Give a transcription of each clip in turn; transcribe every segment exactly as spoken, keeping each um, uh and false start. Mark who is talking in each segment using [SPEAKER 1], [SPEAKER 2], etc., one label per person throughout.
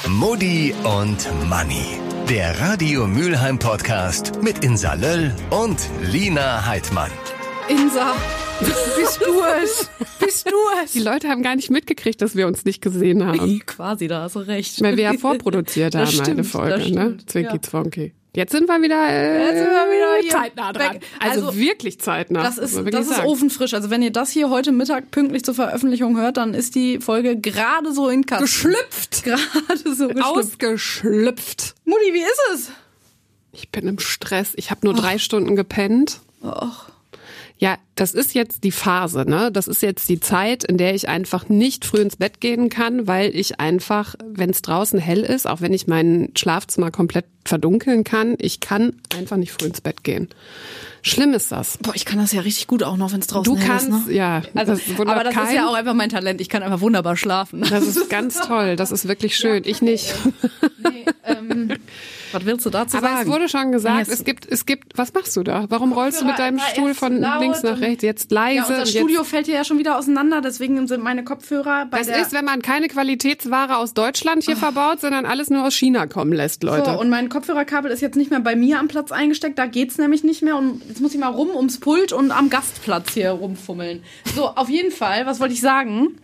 [SPEAKER 1] Mutti und Manni. Der Radio Mülheim Podcast mit Insa Löll und Lina Heidmann.
[SPEAKER 2] Insa, bist du es? Bist du es?
[SPEAKER 3] Die Leute haben gar nicht mitgekriegt, dass wir uns nicht gesehen haben.
[SPEAKER 2] Quasi, da hast du recht.
[SPEAKER 3] Weil wir ja vorproduziert haben,
[SPEAKER 2] stimmt,
[SPEAKER 3] eine Folge, ne? Zwinki
[SPEAKER 2] ja.
[SPEAKER 3] Zwonki. Jetzt sind wir wieder, äh,
[SPEAKER 2] Jetzt sind wir wieder hier
[SPEAKER 3] zeitnah dran.
[SPEAKER 2] weg.
[SPEAKER 3] Also,
[SPEAKER 2] Also,
[SPEAKER 3] wirklich zeitnah.
[SPEAKER 2] Das ist,
[SPEAKER 3] muss man
[SPEAKER 2] das
[SPEAKER 3] wirklich
[SPEAKER 2] ist
[SPEAKER 3] sagen.
[SPEAKER 2] ofenfrisch. Also wenn ihr das hier heute Mittag pünktlich zur Veröffentlichung hört, dann ist die Folge gerade so in Kasten.
[SPEAKER 3] Geschlüpft.
[SPEAKER 2] Gerade so geschlüpft.
[SPEAKER 3] Ausgeschlüpft.
[SPEAKER 2] Mutti, wie ist es?
[SPEAKER 3] Ich bin im Stress. Ich habe nur drei Stunden gepennt.
[SPEAKER 2] Och.
[SPEAKER 3] Ja, das ist jetzt die Phase, ne? Das ist jetzt die Zeit, in der ich einfach nicht früh ins Bett gehen kann, weil ich einfach, wenn es draußen hell ist, auch wenn ich mein Schlafzimmer komplett verdunkeln kann, ich kann einfach nicht früh ins Bett gehen. Schlimm ist das.
[SPEAKER 2] Boah, ich kann das ja richtig gut auch noch, wenn es draußen
[SPEAKER 3] Du
[SPEAKER 2] hell
[SPEAKER 3] kannst,
[SPEAKER 2] ist, ne?
[SPEAKER 3] ja.
[SPEAKER 2] Also,
[SPEAKER 3] das wundert
[SPEAKER 2] aber das
[SPEAKER 3] keinen.
[SPEAKER 2] ist ja auch einfach mein Talent. Ich kann einfach wunderbar schlafen.
[SPEAKER 3] Das ist ganz toll. Das ist wirklich schön. Ich nicht.
[SPEAKER 2] Nee, ähm, was willst du dazu
[SPEAKER 3] Aber
[SPEAKER 2] sagen?
[SPEAKER 3] es wurde schon gesagt,
[SPEAKER 2] Yes.
[SPEAKER 3] es gibt, es gibt, was machst du da? Warum rollst du mit deinem
[SPEAKER 2] war
[SPEAKER 3] Stuhl
[SPEAKER 2] erst
[SPEAKER 3] von
[SPEAKER 2] laut
[SPEAKER 3] links nach
[SPEAKER 2] und-
[SPEAKER 3] rechts? Jetzt leise.
[SPEAKER 2] Ja, unser
[SPEAKER 3] und
[SPEAKER 2] Studio
[SPEAKER 3] jetzt,
[SPEAKER 2] fällt hier ja schon wieder auseinander, deswegen sind meine Kopfhörer bei
[SPEAKER 3] das
[SPEAKER 2] der...
[SPEAKER 3] ist, wenn man keine Qualitätsware aus Deutschland hier verbaut, sondern alles nur aus China kommen lässt, Leute.
[SPEAKER 2] So, und mein Kopfhörerkabel ist jetzt nicht mehr bei mir am Platz eingesteckt, da geht's nämlich nicht mehr und jetzt muss ich mal rum ums Pult und am Gastplatz hier rumfummeln. So, auf jeden Fall, was wollte ich sagen?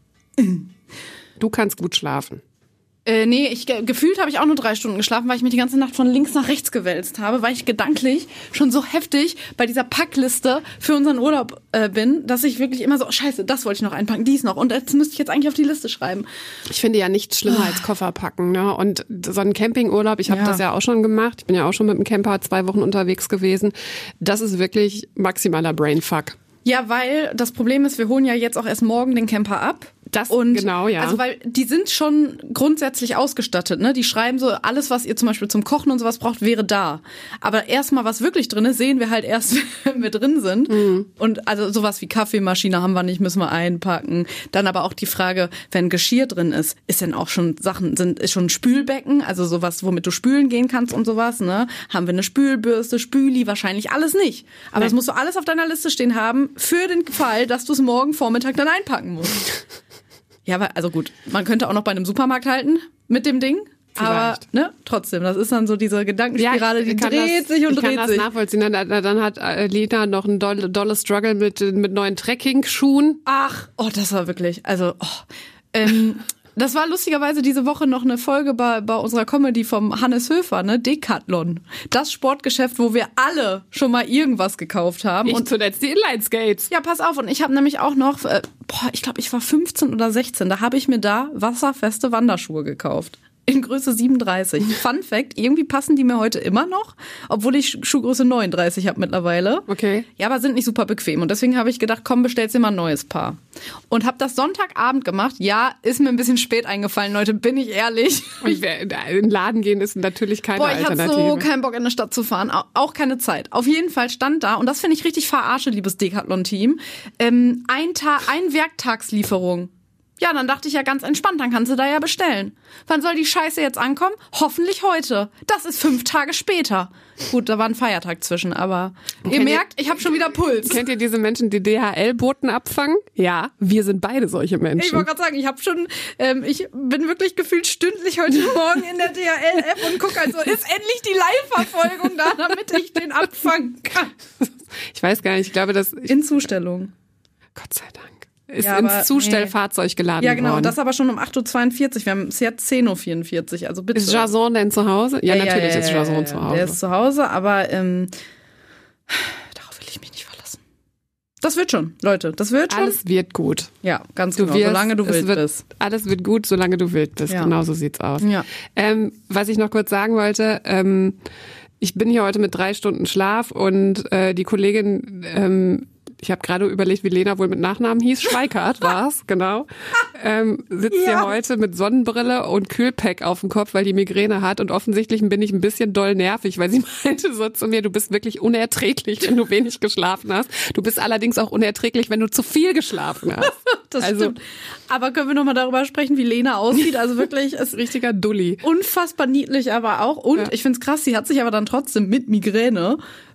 [SPEAKER 3] Du kannst gut schlafen.
[SPEAKER 2] Äh, nee, ich, ge- gefühlt habe ich auch nur drei Stunden geschlafen, weil ich mich die ganze Nacht von links nach rechts gewälzt habe, weil ich gedanklich schon so heftig bei dieser Packliste für unseren Urlaub äh, bin, dass ich wirklich immer so, oh, scheiße, das wollte ich noch einpacken, dies noch und jetzt müsste ich jetzt eigentlich auf die Liste schreiben.
[SPEAKER 3] Ich finde ja nichts schlimmer als Koffer packen, ne? Und so ein Campingurlaub, ich habe
[SPEAKER 2] Ja.
[SPEAKER 3] das ja auch schon gemacht. Ich bin ja auch schon mit dem Camper zwei Wochen unterwegs gewesen. Das ist wirklich maximaler Brainfuck.
[SPEAKER 2] Ja, weil das Problem ist, wir holen ja jetzt auch erst morgen den Camper ab.
[SPEAKER 3] Das-
[SPEAKER 2] und
[SPEAKER 3] genau, ja.
[SPEAKER 2] Also weil die sind schon grundsätzlich ausgestattet, ne? Die schreiben so, alles, was ihr zum Beispiel zum Kochen und sowas braucht, wäre da. Aber erstmal, was wirklich drin ist, sehen wir halt erst, wenn wir drin sind.
[SPEAKER 3] Mhm.
[SPEAKER 2] Und also sowas wie Kaffeemaschine haben wir nicht, müssen wir einpacken. Dann aber auch die Frage, wenn Geschirr drin ist, ist denn auch schon Sachen, sind ist schon ein Spülbecken, also sowas, womit du spülen gehen kannst und sowas, ne? Haben wir eine Spülbürste, Spüli, wahrscheinlich alles nicht. Aber
[SPEAKER 3] Nee.
[SPEAKER 2] das musst du alles auf deiner Liste stehen haben, für den Fall, dass du es morgen Vormittag dann einpacken musst. Ja, aber also gut, man könnte auch noch bei einem Supermarkt halten mit dem Ding. Aber
[SPEAKER 3] Vielleicht.
[SPEAKER 2] ne, trotzdem, das ist dann so diese Gedankenspirale, die
[SPEAKER 3] kann
[SPEAKER 2] dreht
[SPEAKER 3] das,
[SPEAKER 2] sich und
[SPEAKER 3] ich
[SPEAKER 2] dreht
[SPEAKER 3] kann das
[SPEAKER 2] sich.
[SPEAKER 3] nachvollziehen. Dann, dann hat äh, Lena noch einen dolle, dolle Struggle mit, mit neuen Trekking-Schuhen.
[SPEAKER 2] Ach, oh, das war wirklich, also, oh, ähm, das war lustigerweise diese Woche noch eine Folge bei, bei unserer Comedy vom Hannes Höfer, ne, Decathlon. Das Sportgeschäft, wo wir alle schon mal irgendwas gekauft haben.
[SPEAKER 3] Ich
[SPEAKER 2] Und
[SPEAKER 3] zuletzt die Inline-Skates.
[SPEAKER 2] ja, pass auf, und ich habe nämlich auch noch, äh, boah, ich glaube, ich war fünfzehn oder sechzehn, da habe ich mir da wasserfeste Wanderschuhe gekauft. In Größe siebenunddreißig. Fun Fact, irgendwie passen die mir heute immer noch, obwohl ich Schuhgröße neununddreißig habe mittlerweile.
[SPEAKER 3] Okay.
[SPEAKER 2] Ja, aber sind nicht super bequem. Und deswegen habe ich gedacht, komm, bestellst dir mal ein neues Paar. Und habe das Sonntagabend gemacht. Ja, ist mir ein bisschen spät eingefallen, Leute, bin ich ehrlich.
[SPEAKER 3] Und wer in den Laden gehen ist natürlich keine
[SPEAKER 2] Boah, ich hatte
[SPEAKER 3] Alternative.
[SPEAKER 2] so keinen Bock, in eine Stadt zu fahren. Au- Auch keine Zeit. Auf jeden Fall stand da, und das finde ich richtig verarsche, liebes Decathlon-Team, ähm, ein, Ta- ein Werktagslieferung. Ja, dann dachte ich ja ganz entspannt, dann kannst du da ja bestellen. Wann soll die Scheiße jetzt ankommen? Hoffentlich heute. Das ist fünf Tage später. Gut, da war ein Feiertag zwischen, aber ihr
[SPEAKER 3] Kennt ihr-
[SPEAKER 2] merkt, ich habe schon wieder Puls.
[SPEAKER 3] Kennt ihr diese Menschen, die D H L-Boten abfangen? Ja, wir sind beide solche
[SPEAKER 2] Ich
[SPEAKER 3] Menschen.
[SPEAKER 2] wollte gerade sagen, ich habe schon, ähm, ich bin wirklich gefühlt stündlich heute Morgen in der D H L-App und gucke also, ist endlich die Live-Verfolgung da, damit ich den abfangen kann.
[SPEAKER 3] Ich weiß gar nicht, ich glaube, das,
[SPEAKER 2] In Zustellung.
[SPEAKER 3] Gott sei Dank, ist
[SPEAKER 2] Ja, aber
[SPEAKER 3] ins Zustellfahrzeug geladen
[SPEAKER 2] Ja, genau,
[SPEAKER 3] worden.
[SPEAKER 2] das aber schon um acht Uhr zweiundvierzig. Wir haben es jetzt zehn Uhr vierundvierzig, also bitte.
[SPEAKER 3] Ist Jason denn zu Hause? Ja, natürlich ist Jason
[SPEAKER 2] ja,
[SPEAKER 3] zu
[SPEAKER 2] ja.
[SPEAKER 3] Hause.
[SPEAKER 2] Der ist zu Hause, aber ähm, darauf will ich mich nicht verlassen. Das wird schon, Leute, das wird schon.
[SPEAKER 3] Alles wird gut.
[SPEAKER 2] Ja, ganz
[SPEAKER 3] Du
[SPEAKER 2] genau,
[SPEAKER 3] wirst,
[SPEAKER 2] solange du
[SPEAKER 3] es
[SPEAKER 2] wild
[SPEAKER 3] wird,
[SPEAKER 2] bist.
[SPEAKER 3] Alles wird gut, solange du wild bist.
[SPEAKER 2] Ja.
[SPEAKER 3] Genau so sieht's aus.
[SPEAKER 2] Ja.
[SPEAKER 3] Ähm, was ich noch kurz sagen wollte, ähm, ich bin hier heute mit drei Stunden Schlaf und äh, die Kollegin, ähm, ich habe gerade überlegt, wie Lena wohl mit Nachnamen hieß, Schweikart war's, genau, ähm, sitzt
[SPEAKER 2] Ja.
[SPEAKER 3] hier heute mit Sonnenbrille und Kühlpack auf dem Kopf, weil die Migräne hat und offensichtlich bin ich ein bisschen doll nervig, weil sie meinte so zu mir, du bist wirklich unerträglich, wenn du wenig geschlafen hast. Du bist allerdings auch unerträglich, wenn du zu viel geschlafen hast.
[SPEAKER 2] Das
[SPEAKER 3] also,
[SPEAKER 2] stimmt. Aber können wir nochmal darüber sprechen, wie Lena aussieht? Also wirklich, es ist
[SPEAKER 3] richtiger Dulli.
[SPEAKER 2] unfassbar niedlich, aber auch. Und
[SPEAKER 3] Ja.
[SPEAKER 2] ich find's krass, sie hat sich aber dann trotzdem mit Migräne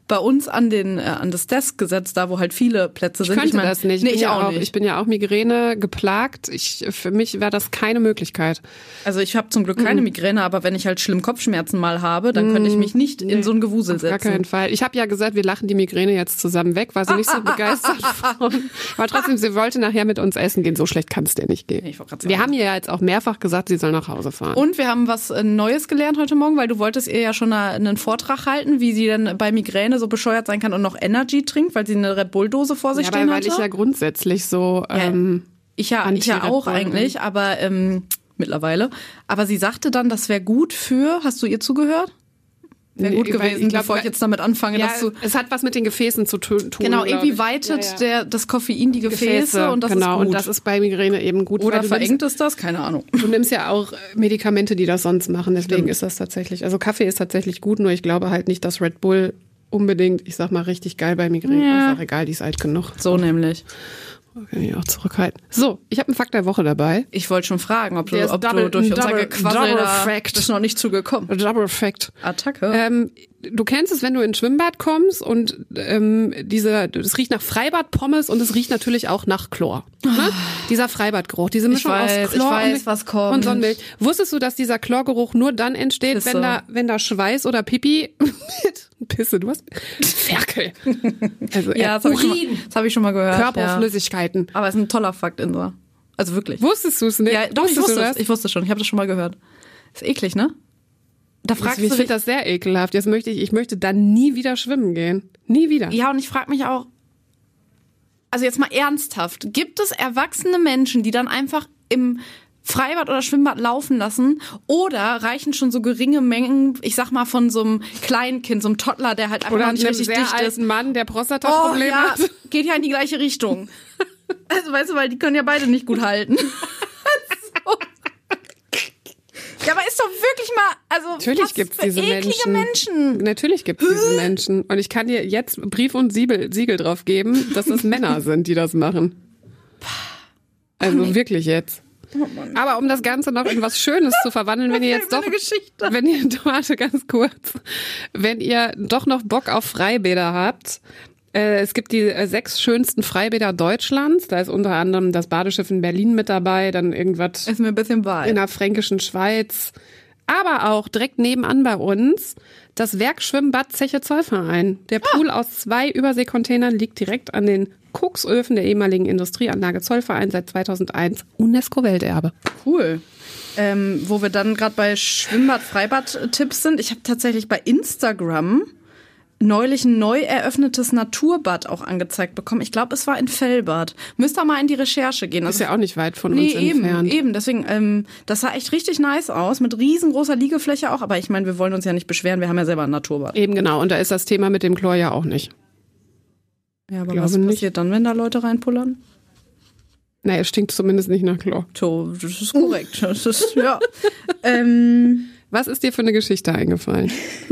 [SPEAKER 2] bei uns an den äh, an das Desk gesetzt, da wo halt viele Plätze sind.
[SPEAKER 3] Ich könnte
[SPEAKER 2] ich mein,
[SPEAKER 3] das nicht.
[SPEAKER 2] Nee,
[SPEAKER 3] ich,
[SPEAKER 2] ich
[SPEAKER 3] ja
[SPEAKER 2] auch
[SPEAKER 3] auch,
[SPEAKER 2] nicht.
[SPEAKER 3] ich bin ja auch Migräne geplagt. Ich, für mich wäre das keine Möglichkeit.
[SPEAKER 2] Also ich habe zum Glück keine Migräne, aber wenn ich halt schlimm Kopfschmerzen mal habe, dann könnte ich mich nicht in so ein Gewusel
[SPEAKER 3] Auf
[SPEAKER 2] setzen.
[SPEAKER 3] gar keinen Fall. Ich habe ja gesagt, wir lachen die Migräne jetzt zusammen weg. War sie nicht so begeistert von. Aber trotzdem, sie wollte nachher mit uns essen gehen. So schlecht kann es dir nicht gehen.
[SPEAKER 2] Ich wollte gerade sagen.
[SPEAKER 3] Wir haben ihr ja jetzt auch mehrfach gesagt, sie soll nach Hause fahren.
[SPEAKER 2] Und wir haben was äh, Neues gelernt heute Morgen, weil du wolltest ihr ja schon eine, einen Vortrag halten, wie sie denn bei Migräne so bescheuert sein kann und noch Energy trinkt, weil sie eine Red Bull-Dose vor sich
[SPEAKER 3] ja,
[SPEAKER 2] stehen
[SPEAKER 3] weil, weil
[SPEAKER 2] hatte.
[SPEAKER 3] ich ja grundsätzlich so ähm,
[SPEAKER 2] Ich ja, ich ja auch eigentlich, aber ähm, mittlerweile. Aber sie sagte dann, das wäre gut für, hast du ihr zugehört? Wäre gut
[SPEAKER 3] Nee,
[SPEAKER 2] gewesen,
[SPEAKER 3] weil ich glaub,
[SPEAKER 2] bevor ich jetzt damit anfange,
[SPEAKER 3] ja,
[SPEAKER 2] dass du...
[SPEAKER 3] es hat was mit den Gefäßen zu tun.
[SPEAKER 2] Genau, irgendwie
[SPEAKER 3] ich.
[SPEAKER 2] weitet
[SPEAKER 3] Ja, ja.
[SPEAKER 2] Der, das Koffein die Gefäße,
[SPEAKER 3] Gefäße
[SPEAKER 2] und das
[SPEAKER 3] genau,
[SPEAKER 2] ist gut.
[SPEAKER 3] und das ist bei Migräne eben gut.
[SPEAKER 2] Oder
[SPEAKER 3] weil du
[SPEAKER 2] verengt es das? Keine Ahnung.
[SPEAKER 3] nimmst, du nimmst ja auch Medikamente, die das sonst machen, deswegen
[SPEAKER 2] Stimmt.
[SPEAKER 3] ist das tatsächlich, also Kaffee ist tatsächlich gut, nur ich glaube halt nicht, dass Red Bull unbedingt, ich sag mal, richtig geil bei Migräne
[SPEAKER 2] Ja.
[SPEAKER 3] ist. Auch egal, die ist alt genug.
[SPEAKER 2] So nämlich.
[SPEAKER 3] Kann ich auch zurückhalten. So, ich habe einen Fakt der Woche dabei.
[SPEAKER 2] Ich wollte schon fragen, ob,
[SPEAKER 3] Der
[SPEAKER 2] du,
[SPEAKER 3] ist
[SPEAKER 2] ob
[SPEAKER 3] double-
[SPEAKER 2] du durch unser
[SPEAKER 3] double-
[SPEAKER 2] Gequassel
[SPEAKER 3] double
[SPEAKER 2] da
[SPEAKER 3] fact.
[SPEAKER 2] bist noch nicht zugekommen.
[SPEAKER 3] Double Fact.
[SPEAKER 2] Attacke.
[SPEAKER 3] Ähm, du kennst es, wenn du ins Schwimmbad kommst und ähm, diese, es riecht nach Freibadpommes und es riecht natürlich auch nach Chlor. Ne? Dieser Freibadgeruch, diese Mischung
[SPEAKER 2] weiß,
[SPEAKER 3] aus Chlor
[SPEAKER 2] ich weiß,
[SPEAKER 3] und,
[SPEAKER 2] was kommt.
[SPEAKER 3] und Sonnenmilch. Wusstest du, dass dieser Chlorgeruch nur dann entsteht,
[SPEAKER 2] Pisse.
[SPEAKER 3] wenn da, wenn da Schweiß oder Pipi mit Pisse, du hast Ferkel. Also
[SPEAKER 2] ja,
[SPEAKER 3] äh,
[SPEAKER 2] das habe ich, schon mal-
[SPEAKER 3] Urin,
[SPEAKER 2] das hab ich schon mal gehört.
[SPEAKER 3] Körperflüssigkeiten.
[SPEAKER 2] Ja. Aber es ist ein toller Fakt, Insa. Also wirklich.
[SPEAKER 3] Wusstest du es nicht?
[SPEAKER 2] Ja, doch, ich
[SPEAKER 3] Wusstest
[SPEAKER 2] wusste
[SPEAKER 3] du
[SPEAKER 2] es.
[SPEAKER 3] das?
[SPEAKER 2] Ich wusste schon. Ich habe das schon mal gehört. Ist eklig, ne? Da fragst
[SPEAKER 3] ich
[SPEAKER 2] du
[SPEAKER 3] finde
[SPEAKER 2] dich.
[SPEAKER 3] das sehr ekelhaft. Jetzt möchte ich, ich möchte dann nie wieder schwimmen gehen. Nie wieder.
[SPEAKER 2] Ja, und ich frage mich auch, also jetzt mal ernsthaft, gibt es erwachsene Menschen, die dann einfach im Freibad oder Schwimmbad laufen lassen, oder reichen schon so geringe Mengen, ich sag mal von so einem Kleinkind, so einem Toddler, der halt einfach
[SPEAKER 3] Oder
[SPEAKER 2] noch nicht
[SPEAKER 3] einem
[SPEAKER 2] richtig
[SPEAKER 3] sehr
[SPEAKER 2] dicht ist.
[SPEAKER 3] alten Mann, der
[SPEAKER 2] Oh,
[SPEAKER 3] Prostata-Probleme
[SPEAKER 2] ja,
[SPEAKER 3] hat.
[SPEAKER 2] geht ja in die gleiche Richtung. Also weißt du, weil die können ja beide nicht gut halten. So. Ja, aber ist doch wirklich mal, also
[SPEAKER 3] Natürlich
[SPEAKER 2] was
[SPEAKER 3] gibt's
[SPEAKER 2] für
[SPEAKER 3] diese
[SPEAKER 2] eklige
[SPEAKER 3] Menschen.
[SPEAKER 2] Menschen.
[SPEAKER 3] Natürlich gibt's diese Menschen. Und ich kann dir jetzt Brief und Siegel, Siegel drauf geben, dass es Männer sind, die das machen. Also wirklich jetzt. Aber um das Ganze noch in was Schönes zu verwandeln, wenn ihr jetzt doch,
[SPEAKER 2] eine Geschichte.
[SPEAKER 3] wenn ihr, warte ganz kurz, wenn ihr doch noch Bock auf Freibäder habt, äh, es gibt die äh, sechs schönsten Freibäder Deutschlands, da ist unter anderem das Badeschiff in Berlin mit dabei, dann irgendwas
[SPEAKER 2] Ist mir ein bisschen
[SPEAKER 3] in
[SPEAKER 2] weit.
[SPEAKER 3] der fränkischen Schweiz, aber auch direkt nebenan bei uns das Werkschwimmbad Zeche Zollverein. Der Pool aus zwei Überseekontainern liegt direkt an den Koksöfen der ehemaligen Industrieanlage Zollverein, seit zweitausendeins UNESCO-Welterbe.
[SPEAKER 2] Cool. Ähm, wo wir dann gerade bei Schwimmbad-Freibad-Tipps sind. Ich habe tatsächlich bei Instagram neulich ein neu eröffnetes Naturbad auch angezeigt bekommen. Ich glaube, es war in Fellbad. Müsst ihr mal in die Recherche gehen.
[SPEAKER 3] Ist ja auch nicht weit von
[SPEAKER 2] Nee,
[SPEAKER 3] uns
[SPEAKER 2] eben,
[SPEAKER 3] entfernt.
[SPEAKER 2] eben. Deswegen, ähm, das sah echt richtig nice aus, mit riesengroßer Liegefläche auch. Aber ich meine, wir wollen uns ja nicht beschweren, wir haben ja selber ein Naturbad.
[SPEAKER 3] Eben genau, und da ist das Thema mit dem Chlor ja auch nicht.
[SPEAKER 2] Ja, aber
[SPEAKER 3] Glaube
[SPEAKER 2] was
[SPEAKER 3] nicht.
[SPEAKER 2] passiert dann, wenn da Leute reinpullern?
[SPEAKER 3] Naja, es stinkt zumindest nicht nach Chlor.
[SPEAKER 2] So, das ist korrekt. Das ist, ja. ähm,
[SPEAKER 3] Was ist dir für eine Geschichte eingefallen?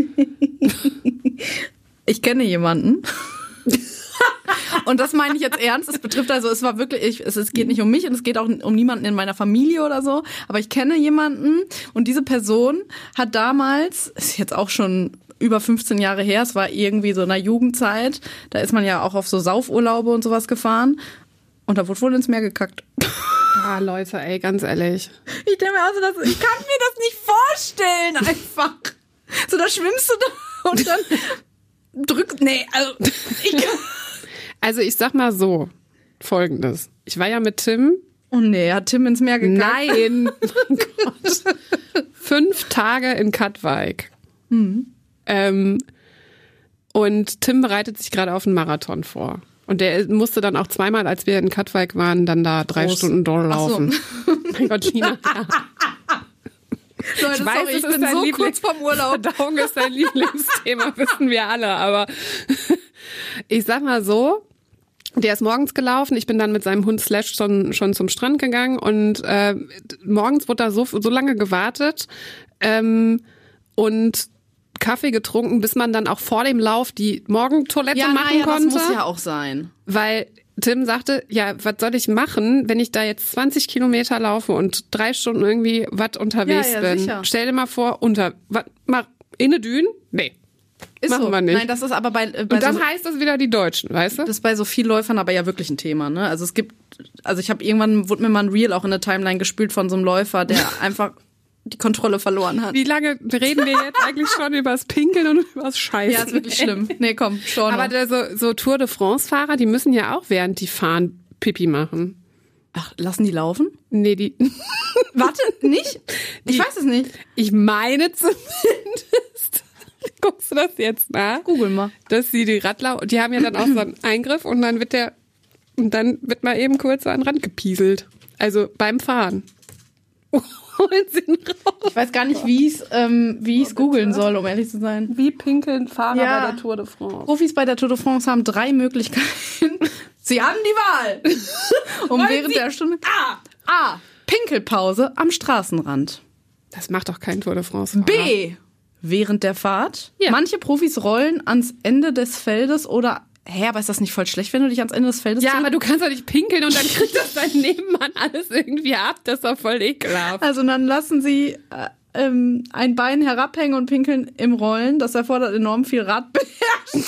[SPEAKER 2] ich kenne jemanden. Und das meine ich jetzt ernst. Es betrifft also, es war wirklich, ich, es, es geht nicht um mich und es geht auch um niemanden in meiner Familie oder so. Aber ich kenne jemanden und diese Person hat damals, ist jetzt auch schon über fünfzehn Jahre her, es war irgendwie so in der Jugendzeit, da ist man ja auch auf so Saufurlaube und sowas gefahren und da wurde wohl ins Meer gekackt.
[SPEAKER 3] Ah, Leute, ey, ganz ehrlich.
[SPEAKER 2] Ich denke mir also, das, ich kann mir das nicht vorstellen einfach. So, da schwimmst du da und dann drückst, nee, also ich kann.
[SPEAKER 3] Also ich sag mal so, Folgendes. Ich war ja mit Tim.
[SPEAKER 2] Oh nee, hat Tim ins Meer gekackt?
[SPEAKER 3] Nein. Oh Gott. Fünf Tage in Katwijk.
[SPEAKER 2] Mhm.
[SPEAKER 3] Ähm, und Tim bereitet sich gerade auf einen Marathon vor. Und der musste dann auch zweimal, als wir in Katwijk waren, dann da drei
[SPEAKER 2] Groß.
[SPEAKER 3] Stunden durchlaufen.
[SPEAKER 2] Ach so.
[SPEAKER 3] Mein Gott, Gina. Ja.
[SPEAKER 2] Leute,
[SPEAKER 3] Ich weiß,
[SPEAKER 2] sorry,
[SPEAKER 3] es
[SPEAKER 2] ich
[SPEAKER 3] ist
[SPEAKER 2] bin
[SPEAKER 3] dein
[SPEAKER 2] so
[SPEAKER 3] Liebling-
[SPEAKER 2] kurz vorm Urlaub.
[SPEAKER 3] Verdauung ist dein Lieblingsthema, wissen wir alle. Aber ich sag mal so, der ist morgens gelaufen. Ich bin dann mit seinem Hund Slash schon, schon zum Strand gegangen. Und äh, morgens wurde da so, so lange gewartet ähm, und Kaffee getrunken, bis man dann auch vor dem Lauf die Morgentoilette
[SPEAKER 2] Ja,
[SPEAKER 3] machen
[SPEAKER 2] naja,
[SPEAKER 3] konnte.
[SPEAKER 2] das muss ja auch sein.
[SPEAKER 3] Weil Tim sagte, ja, was soll ich machen, wenn ich da jetzt zwanzig Kilometer laufe und drei Stunden irgendwie was unterwegs
[SPEAKER 2] Ja, ja,
[SPEAKER 3] bin?
[SPEAKER 2] sicher.
[SPEAKER 3] Stell dir mal vor, unter, was, mach, in eine Düne? Nee.
[SPEAKER 2] Ist
[SPEAKER 3] Machen
[SPEAKER 2] so.
[SPEAKER 3] wir nicht.
[SPEAKER 2] Nein, das ist aber bei, äh, bei
[SPEAKER 3] Und dann
[SPEAKER 2] so,
[SPEAKER 3] heißt das wieder die Deutschen, weißt du?
[SPEAKER 2] das ist bei so vielen Läufern aber ja wirklich ein Thema, ne? Also es gibt, also ich habe irgendwann, wurde mir mal ein Reel auch in der Timeline gespült von so einem Läufer, der einfach die Kontrolle verloren hat.
[SPEAKER 3] Wie lange reden wir jetzt eigentlich schon übers Pinkeln und übers Scheißen?
[SPEAKER 2] Ja, ist wirklich schlimm. Nee, komm, schon.
[SPEAKER 3] Aber der, so, so Tour de France-Fahrer, die müssen ja auch während die fahren Pipi machen.
[SPEAKER 2] Ach, lassen die laufen?
[SPEAKER 3] Nee, die...
[SPEAKER 2] Warte, nicht? Ich
[SPEAKER 3] Die-
[SPEAKER 2] weiß es nicht.
[SPEAKER 3] Ich meine zumindest... Guckst du das jetzt nach?
[SPEAKER 2] Google mal.
[SPEAKER 3] Dass sie die Radler... Die haben ja dann auch so einen Eingriff und dann wird der... Und dann wird mal eben kurz so an den Rand gepieselt. Also beim Fahren. Holen sie ihn raus.
[SPEAKER 2] Ich weiß gar nicht, wie ich es ähm, wie ich's googeln soll, um ehrlich zu sein.
[SPEAKER 3] Wie pinkeln Fahrer
[SPEAKER 2] Ja.
[SPEAKER 3] bei der Tour de France?
[SPEAKER 2] Profis bei der Tour de France haben drei Möglichkeiten. Sie haben die Wahl. Um
[SPEAKER 3] Wollen
[SPEAKER 2] während
[SPEAKER 3] Sie-
[SPEAKER 2] der Stunde... A. A. Pinkelpause am Straßenrand.
[SPEAKER 3] Das macht doch kein Tour de France.
[SPEAKER 2] B. Während der Fahrt.
[SPEAKER 3] Ja.
[SPEAKER 2] Manche Profis rollen ans Ende des Feldes oder... Hä, aber ist das nicht voll schlecht, wenn du dich ans Ende des Feldes
[SPEAKER 3] Ja,
[SPEAKER 2] ziehst?
[SPEAKER 3] aber du kannst doch nicht pinkeln und dann kriegt das dein Nebenmann alles irgendwie ab. Das ist doch voll ekelhaft.
[SPEAKER 2] Also dann lassen sie äh, ähm, ein Bein herabhängen und pinkeln im Rollen. Das erfordert enorm viel Radbeherrschung.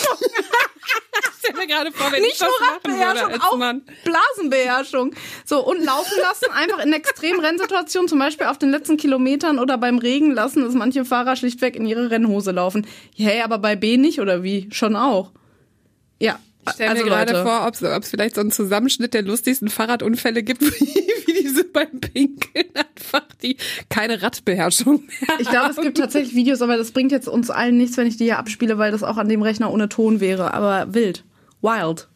[SPEAKER 3] Ich stell mir gerade vor, wenn ich
[SPEAKER 2] Nicht
[SPEAKER 3] das
[SPEAKER 2] nur
[SPEAKER 3] machen würde
[SPEAKER 2] Radbeherrschung,
[SPEAKER 3] als
[SPEAKER 2] auch
[SPEAKER 3] Mann.
[SPEAKER 2] Blasenbeherrschung. So, und laufen lassen, einfach in extremen Rennsituationen, zum Beispiel auf den letzten Kilometern oder beim Regen lassen es manche Fahrer schlichtweg in ihre Rennhose laufen. Hey, aber bei B nicht, oder wie? Schon auch. Ja.
[SPEAKER 3] Ich stelle
[SPEAKER 2] also
[SPEAKER 3] mir gerade
[SPEAKER 2] Leute,
[SPEAKER 3] vor, ob es vielleicht so einen Zusammenschnitt der lustigsten Fahrradunfälle gibt, wie, wie diese beim Pinkeln einfach die keine Radbeherrschung mehr
[SPEAKER 2] ich glaube, es gibt tatsächlich Videos, aber das bringt jetzt uns allen nichts, wenn ich die hier abspiele, weil das auch an dem Rechner ohne Ton wäre. Aber wild. Wild.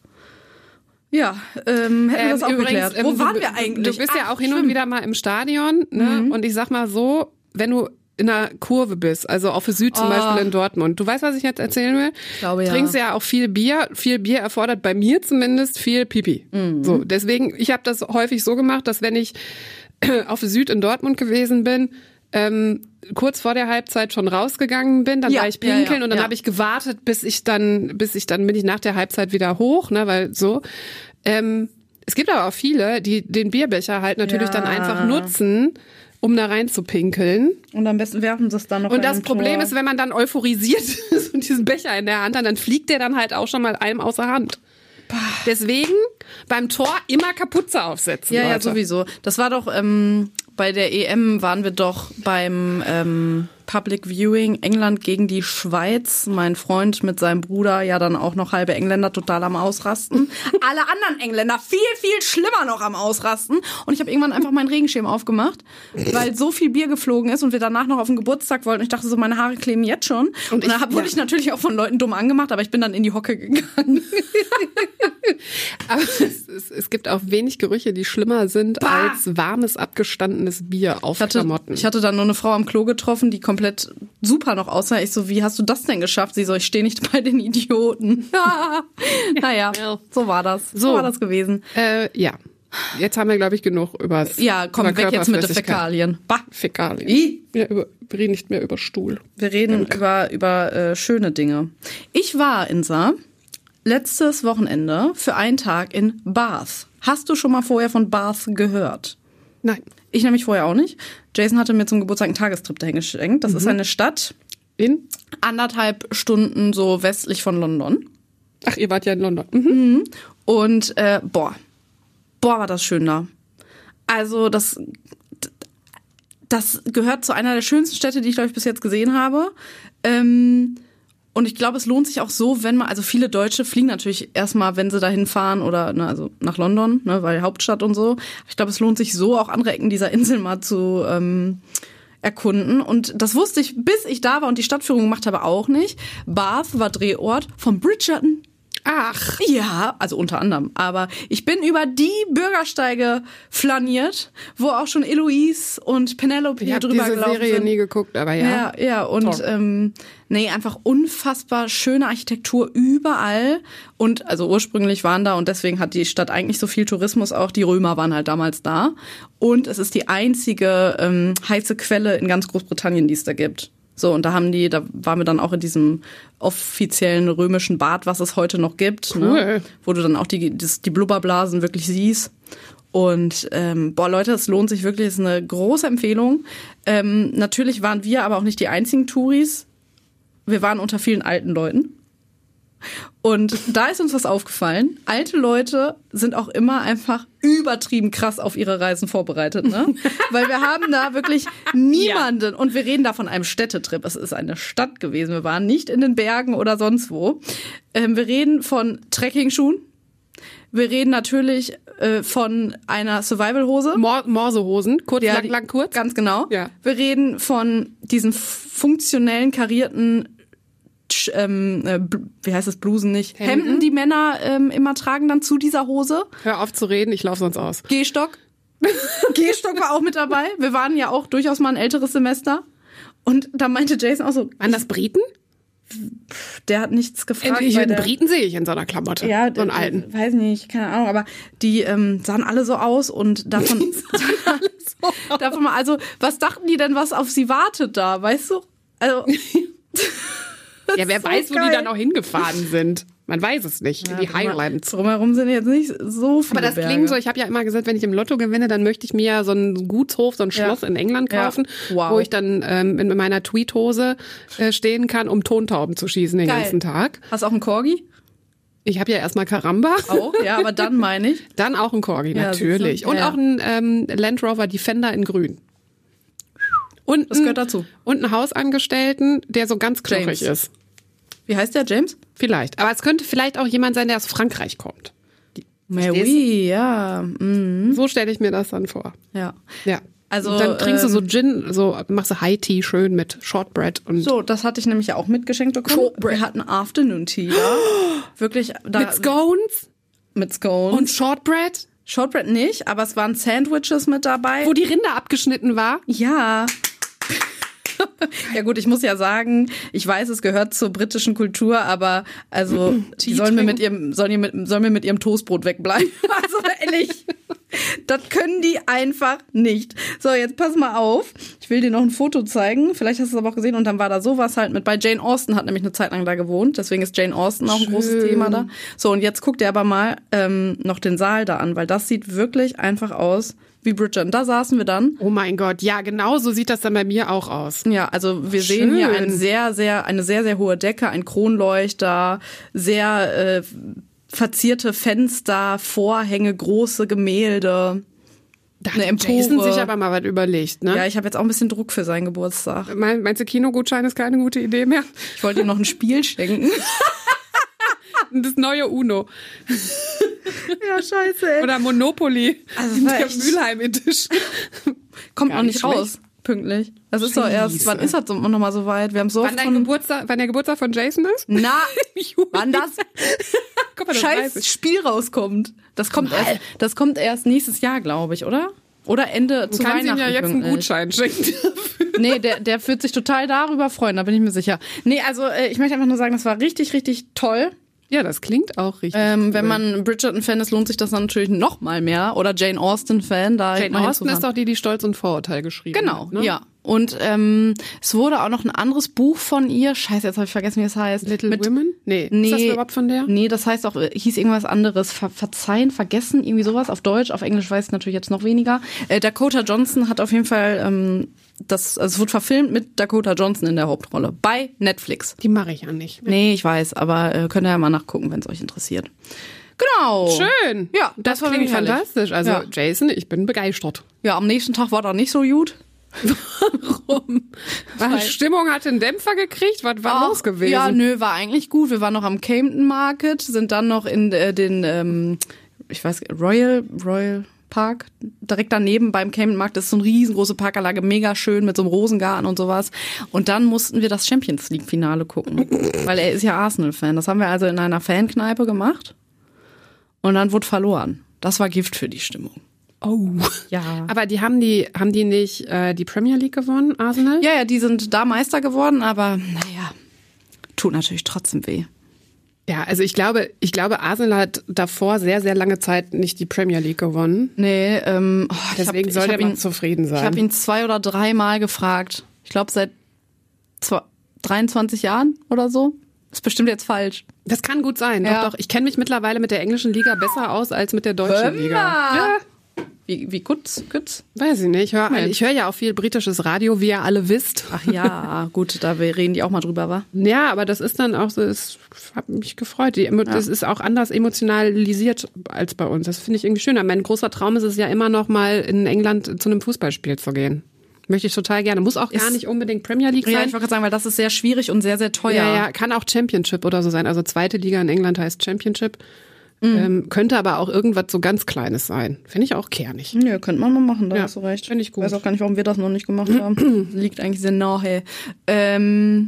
[SPEAKER 2] Ja, ähm, hätten wir das auch
[SPEAKER 3] übrigens,
[SPEAKER 2] geklärt.
[SPEAKER 3] ähm,
[SPEAKER 2] Wo
[SPEAKER 3] du-
[SPEAKER 2] waren wir eigentlich?
[SPEAKER 3] Du bist ja
[SPEAKER 2] Ach,
[SPEAKER 3] auch hin und
[SPEAKER 2] schwimmen.
[SPEAKER 3] wieder mal im Stadion, ne?
[SPEAKER 2] Mhm.
[SPEAKER 3] Und ich sag mal so, wenn du in einer Kurve bist, also auf der Süd zum
[SPEAKER 2] Oh.
[SPEAKER 3] Beispiel in Dortmund. Du weißt, was ich jetzt erzählen will?
[SPEAKER 2] Ich glaube, ja.
[SPEAKER 3] Trinkst ja auch viel Bier. Viel Bier erfordert bei mir zumindest viel Pipi.
[SPEAKER 2] Mhm.
[SPEAKER 3] So, deswegen, ich habe das häufig so gemacht, dass wenn ich auf der Süd in Dortmund gewesen bin, ähm, kurz vor der Halbzeit schon rausgegangen bin, dann
[SPEAKER 2] Ja,
[SPEAKER 3] war ich
[SPEAKER 2] ja,
[SPEAKER 3] pinkeln
[SPEAKER 2] ja,
[SPEAKER 3] und dann
[SPEAKER 2] ja.
[SPEAKER 3] habe ich gewartet, bis ich dann, bis ich dann bin ich nach der Halbzeit wieder hoch, ne, weil so. Ähm, es gibt aber auch viele, die den Bierbecher halt natürlich
[SPEAKER 2] Ja.
[SPEAKER 3] dann einfach nutzen, um da rein zu pinkeln.
[SPEAKER 2] Und am besten werfen sie es dann noch
[SPEAKER 3] Und
[SPEAKER 2] in
[SPEAKER 3] das
[SPEAKER 2] ein
[SPEAKER 3] Problem
[SPEAKER 2] Tor.
[SPEAKER 3] ist, wenn man dann euphorisiert ist und diesen Becher in der Hand hat, dann fliegt der dann halt auch schon mal einem außer Hand. Deswegen beim Tor immer Kapuze aufsetzen.
[SPEAKER 2] Ja, ja,
[SPEAKER 3] Leute.
[SPEAKER 2] sowieso. Das war doch, ähm, bei der E M waren wir doch beim ähm, Public Viewing England gegen die Schweiz. Mein Freund mit seinem Bruder, ja dann auch noch halbe Engländer, total am Ausrasten. Alle anderen Engländer viel, viel schlimmer noch am Ausrasten. Und ich habe irgendwann einfach meinen Regenschirm aufgemacht, weil so viel Bier geflogen ist und wir danach noch auf den Geburtstag wollten. Ich dachte so, meine Haare kleben jetzt schon. Und,
[SPEAKER 3] Und ich-
[SPEAKER 2] da hab, wurde
[SPEAKER 3] ja.
[SPEAKER 2] ich natürlich auch von Leuten dumm angemacht, aber ich bin dann in die Hocke gegangen.
[SPEAKER 3] Aber es, es, es gibt auch wenig Gerüche, die schlimmer sind
[SPEAKER 2] Bah!
[SPEAKER 3] als warmes, abgestandenes Bier auf
[SPEAKER 2] Ich hatte,
[SPEAKER 3] Klamotten.
[SPEAKER 2] ich hatte dann nur eine Frau am Klo getroffen, die komplett super noch aussah. Ich so, wie hast du das denn geschafft? Sie so, ich stehe nicht bei den Idioten. naja,
[SPEAKER 3] Ja.
[SPEAKER 2] so war das. So,
[SPEAKER 3] So.
[SPEAKER 2] war das gewesen.
[SPEAKER 3] äh, ja. Jetzt haben wir, glaube ich, genug über
[SPEAKER 2] Ja, komm,
[SPEAKER 3] über
[SPEAKER 2] weg jetzt mit den
[SPEAKER 3] Körperflüssigkeit.
[SPEAKER 2] Fäkalien. Bah.
[SPEAKER 3] Fäkalien.
[SPEAKER 2] I.
[SPEAKER 3] Ja, über, wir reden nicht mehr über Stuhl.
[SPEAKER 2] Wir reden über, über äh, schöne Dinge. Ich war, Insa, letztes Wochenende für einen Tag in Bath. Hast du schon mal vorher von Bath gehört?
[SPEAKER 3] Nein.
[SPEAKER 2] Ich nämlich vorher auch nicht. Jason hatte mir zum Geburtstag einen Tagestrip dahin geschenkt. Das
[SPEAKER 3] Mhm.
[SPEAKER 2] ist eine Stadt,
[SPEAKER 3] In?
[SPEAKER 2] anderthalb Stunden so westlich von London.
[SPEAKER 3] Ach, ihr wart ja in London. Mhm.
[SPEAKER 2] Und äh, boah, boah, war das schön da. Also das, das gehört zu einer der schönsten Städte, die ich, glaube ich, bis jetzt gesehen habe. Ähm, und ich glaube, es lohnt sich auch so, wenn man, also viele Deutsche fliegen natürlich erstmal, wenn sie dahin fahren oder ne, also nach London, ne, weil Hauptstadt und so. Ich glaube, es lohnt sich so, auch andere Ecken dieser Insel mal zu ähm, erkunden. Und das wusste ich, bis ich da war und die Stadtführung gemacht habe, auch nicht. Bath war Drehort von Bridgerton.
[SPEAKER 3] Ach.
[SPEAKER 2] Ja, also unter anderem. Aber ich bin über die Bürgersteige flaniert, wo auch schon Eloise und Penelope
[SPEAKER 3] Ich habe
[SPEAKER 2] drüber
[SPEAKER 3] diese
[SPEAKER 2] gelaufen
[SPEAKER 3] Serie
[SPEAKER 2] sind.
[SPEAKER 3] nie geguckt, aber ja.
[SPEAKER 2] Ja, ja, und
[SPEAKER 3] Toll.
[SPEAKER 2] ähm, nee, einfach unfassbar schöne Architektur überall. Und also ursprünglich waren da, und deswegen hat die Stadt eigentlich so viel Tourismus auch, die Römer waren halt damals da. Und es ist die einzige ähm, heiße Quelle in ganz Großbritannien, die es da gibt. So, und da haben die, da waren wir dann auch in diesem offiziellen römischen Bad, was es heute noch gibt,
[SPEAKER 3] Cool.
[SPEAKER 2] ne? Wo du dann auch die, die, die Blubberblasen wirklich siehst. Und ähm, boah, Leute, es lohnt sich wirklich, es ist eine große Empfehlung. Ähm, natürlich waren wir aber auch nicht die einzigen Touris. wir waren unter vielen alten Leuten. Und da ist uns was aufgefallen. Alte Leute sind auch immer einfach übertrieben krass auf ihre Reisen vorbereitet, ne? Weil wir haben da wirklich niemanden. Ja. Und wir reden da von einem Städtetrip. Es ist eine Stadt gewesen. Wir waren nicht in den Bergen oder sonst wo. Ähm, wir reden von Trekkingschuhen. Wir reden natürlich äh, von einer Survival-Hose.
[SPEAKER 3] Mor- Morsehosen, kurz,
[SPEAKER 2] ja,
[SPEAKER 3] lang, lang, kurz.
[SPEAKER 2] Ganz genau.
[SPEAKER 3] Ja.
[SPEAKER 2] Wir reden von diesen funktionellen, karierten Ähm, äh, wie heißt das, Blusen nicht? Hemden, Hemden die Männer ähm, immer tragen dann zu dieser Hose.
[SPEAKER 3] Hör auf zu reden, ich laufe sonst aus.
[SPEAKER 2] Gehstock. Gehstock war auch mit dabei. Wir waren ja auch durchaus mal ein älteres Semester. Und da meinte Jason auch so...
[SPEAKER 3] Waren das Briten?
[SPEAKER 2] Der hat nichts gefragt.
[SPEAKER 3] Ich,
[SPEAKER 2] einen
[SPEAKER 3] Briten sehe ich in so einer Klamotte.
[SPEAKER 2] Ja,
[SPEAKER 3] so einen alten.
[SPEAKER 2] Weiß nicht, keine Ahnung. Aber die ähm, sahen alle so aus und davon... Die sahen alle so davon mal, also, was dachten die denn, was auf sie wartet da, weißt du? Also...
[SPEAKER 3] Ja, wer so weiß, geil. Wo die dann auch hingefahren sind. Man weiß es nicht. Ja, in die Highlands.
[SPEAKER 2] Drumherum sind jetzt nicht so viele
[SPEAKER 3] Aber das
[SPEAKER 2] Berge.
[SPEAKER 3] klingt so, ich habe ja immer gesagt, wenn ich im Lotto gewinne, dann möchte ich mir ja so einen Gutshof, so ein Schloss ja. in England kaufen, ja. wow. wo ich dann ähm, in meiner Tweethose äh, stehen kann, um Tontauben zu schießen den geil. ganzen Tag.
[SPEAKER 2] Hast du auch einen Corgi?
[SPEAKER 3] Ich habe ja erstmal Karamba.
[SPEAKER 2] Auch, ja, aber dann meine ich.
[SPEAKER 3] Dann auch einen Corgi, ja, natürlich. So, Und ja. auch einen ähm, Land Rover Defender in grün. Und
[SPEAKER 2] das gehört dazu.
[SPEAKER 3] Und einen Hausangestellten, der so ganz knochig ist.
[SPEAKER 2] Wie heißt der, James?
[SPEAKER 3] Vielleicht. Aber es könnte vielleicht auch jemand sein, der aus Frankreich kommt.
[SPEAKER 2] Mais oui, ja. Mhm.
[SPEAKER 3] So stelle ich mir das dann vor.
[SPEAKER 2] Ja.
[SPEAKER 3] Ja.
[SPEAKER 2] Also,
[SPEAKER 3] und dann trinkst
[SPEAKER 2] ähm,
[SPEAKER 3] du so Gin, so machst du High Tea schön mit Shortbread und.
[SPEAKER 2] So, das hatte ich nämlich ja auch mitgeschenkt bekommen. Shortbread. Wir hatten Afternoon Tea da. Wirklich. Da,
[SPEAKER 3] mit Scones?
[SPEAKER 2] Mit Scones.
[SPEAKER 3] Und Shortbread?
[SPEAKER 2] Shortbread nicht, aber es waren Sandwiches mit dabei.
[SPEAKER 3] Wo die Rinde abgeschnitten war?
[SPEAKER 2] Ja. Ja gut, ich muss ja sagen, ich weiß, es gehört zur britischen Kultur, aber also die sollen mir mit ihrem sollen mir mit, sollen mir mit ihrem Toastbrot wegbleiben. Also ehrlich, das können die einfach nicht. So, jetzt pass mal auf. Ich will dir noch ein Foto zeigen. Vielleicht hast du es aber auch gesehen. Und dann war da sowas halt mit. Bei Jane Austen hat nämlich eine Zeit lang da gewohnt. Deswegen ist Jane Austen auch ein Schön. großes Thema da. So, und jetzt guck dir aber mal ähm, noch den Saal da an, weil das sieht wirklich einfach aus wie Bridgerton. Da saßen wir dann.
[SPEAKER 3] Oh mein Gott, ja, genau so sieht das dann bei mir auch aus.
[SPEAKER 2] Ja, also wir
[SPEAKER 3] Schön.
[SPEAKER 2] sehen hier ein sehr, sehr, eine sehr, sehr hohe Decke, ein Kronleuchter, sehr äh, verzierte Fenster, Vorhänge, große Gemälde.
[SPEAKER 3] Da hat Jason sich aber mal was überlegt, ne?
[SPEAKER 2] Ja, ich habe jetzt auch ein bisschen Druck für seinen Geburtstag.
[SPEAKER 3] Mein, meinst du, Kinogutschein ist keine gute Idee mehr?
[SPEAKER 2] Ich wollte ihm noch ein Spiel schenken.
[SPEAKER 3] Das neue Uno.
[SPEAKER 2] Ja, scheiße, ey.
[SPEAKER 3] Oder Monopoly.
[SPEAKER 2] Also
[SPEAKER 3] in der Mülheim-Edition.
[SPEAKER 2] Kommt
[SPEAKER 3] Gar
[SPEAKER 2] noch nicht
[SPEAKER 3] nicht
[SPEAKER 2] raus.
[SPEAKER 3] Schlecht.
[SPEAKER 2] Pünktlich. Das ist doch erst, wann ist das noch mal so weit? Wir haben so
[SPEAKER 3] wann, dein Geburtstag, wann der Geburtstag von Jason ist?
[SPEAKER 2] Na, wann das,
[SPEAKER 3] Guck mal, das
[SPEAKER 2] scheiß Spiel rauskommt. Das kommt Mal. erst, das kommt erst nächstes Jahr, glaube ich, oder? Oder Ende zu Weihnachten.
[SPEAKER 3] Du kannst ihm ja jetzt einen Gutschein schenken.
[SPEAKER 2] Nee, der, der wird sich total darüber freuen, da bin ich mir sicher. Nee, also äh, ich möchte einfach nur sagen, das war richtig, richtig toll.
[SPEAKER 3] Ja, das klingt auch richtig
[SPEAKER 2] ähm,
[SPEAKER 3] cool.
[SPEAKER 2] Wenn man Bridgerton-Fan ist, lohnt sich das dann natürlich noch mal mehr. Oder Jane Austen-Fan. Da
[SPEAKER 3] Jane Austen ist doch die, die Stolz und Vorurteil geschrieben
[SPEAKER 2] genau,
[SPEAKER 3] hat. Genau,
[SPEAKER 2] ne? Ja. Und ähm, es wurde auch noch ein anderes Buch von ihr. Scheiße, jetzt habe ich vergessen, wie es heißt.
[SPEAKER 3] Little
[SPEAKER 2] Mit,
[SPEAKER 3] Women? Nee.
[SPEAKER 2] nee.
[SPEAKER 3] Ist das überhaupt von der?
[SPEAKER 2] Nee, das heißt auch, hieß irgendwas anderes. Ver- verzeihen, vergessen, irgendwie sowas. Auf Deutsch, auf Englisch weiß ich natürlich jetzt noch weniger. Äh, Dakota Johnson hat auf jeden Fall, ähm, das, also es wurde verfilmt mit Dakota Johnson in der Hauptrolle. Bei Netflix.
[SPEAKER 3] Die mache ich ja nicht.
[SPEAKER 2] Nee, ich weiß, aber äh, könnt ihr ja mal nachgucken, wenn es euch interessiert. Genau.
[SPEAKER 3] Schön.
[SPEAKER 2] Ja,
[SPEAKER 3] das,
[SPEAKER 2] das
[SPEAKER 3] klingt fantastisch. Also
[SPEAKER 2] ja.
[SPEAKER 3] Jason, ich bin begeistert.
[SPEAKER 2] Ja, am nächsten Tag war das nicht so gut.
[SPEAKER 3] Warum? Weil Stimmung hatte einen Dämpfer gekriegt? Was war
[SPEAKER 2] Ach,
[SPEAKER 3] los gewesen?
[SPEAKER 2] Ja, nö, war eigentlich gut. Wir waren noch am Camden Market, sind dann noch in äh, den, ähm, ich weiß, Royal, Royal Park. Direkt daneben beim Camden Market ist so eine riesengroße Parkanlage, mega schön mit so einem Rosengarten und sowas. Und dann mussten wir das Champions League Finale gucken, weil er ist ja Arsenal-Fan. Das haben wir also in einer Fankneipe gemacht. Und dann wurde verloren. Das war Gift für die Stimmung.
[SPEAKER 3] Oh.
[SPEAKER 2] Ja.
[SPEAKER 3] Aber die haben die, haben die nicht äh, die Premier League gewonnen, Arsenal?
[SPEAKER 2] Ja, ja, die sind da Meister geworden, aber naja, tut natürlich trotzdem weh.
[SPEAKER 3] Ja, also ich glaube, ich glaube, Arsenal hat davor sehr, sehr lange Zeit nicht die Premier League gewonnen.
[SPEAKER 2] Nee, ähm, oh,
[SPEAKER 3] deswegen
[SPEAKER 2] ich hab,
[SPEAKER 3] soll
[SPEAKER 2] ich
[SPEAKER 3] er
[SPEAKER 2] hab
[SPEAKER 3] noch
[SPEAKER 2] ihn,
[SPEAKER 3] zufrieden sein.
[SPEAKER 2] Ich habe ihn zwei oder drei Mal gefragt. Ich glaube seit zwei, dreiundzwanzig Jahren oder so. Ist bestimmt jetzt falsch.
[SPEAKER 3] Das kann gut sein.
[SPEAKER 2] Ja.
[SPEAKER 3] Doch, doch. Ich kenne mich mittlerweile mit der englischen Liga besser aus als mit der deutschen
[SPEAKER 2] Bömmer.
[SPEAKER 3] Liga. Ja.
[SPEAKER 2] Wie, wie Kutz, Kutz?
[SPEAKER 3] Weiß ich nicht. Ich höre
[SPEAKER 2] Nein.
[SPEAKER 3] ich hör ja auch viel britisches Radio, wie ihr alle wisst.
[SPEAKER 2] Ach ja, gut, da reden die auch mal drüber, wa?
[SPEAKER 3] Ja, aber das ist dann auch so, es hat mich gefreut. Die, das ist auch anders emotionalisiert als bei uns. Das finde ich irgendwie schöner. Mein großer Traum ist es ja immer noch mal in England zu einem Fußballspiel zu gehen. Möchte ich total gerne. Muss auch gar
[SPEAKER 2] Ist-
[SPEAKER 3] nicht unbedingt Premier League sein.
[SPEAKER 2] Ja, ich wollte gerade sagen, weil das ist sehr schwierig und sehr, sehr teuer.
[SPEAKER 3] Ja, ja, kann auch Championship oder so sein. Also zweite Liga in England heißt Championship. Mhm. Ähm, könnte aber auch irgendwas so ganz Kleines sein. Finde ich auch kernig.
[SPEAKER 2] Ja, könnte man mal machen, da
[SPEAKER 3] Ja,
[SPEAKER 2] hast du recht.
[SPEAKER 3] finde ich gut.
[SPEAKER 2] Weiß auch gar nicht, warum wir das noch nicht gemacht haben. Liegt eigentlich sehr nahe. Ähm,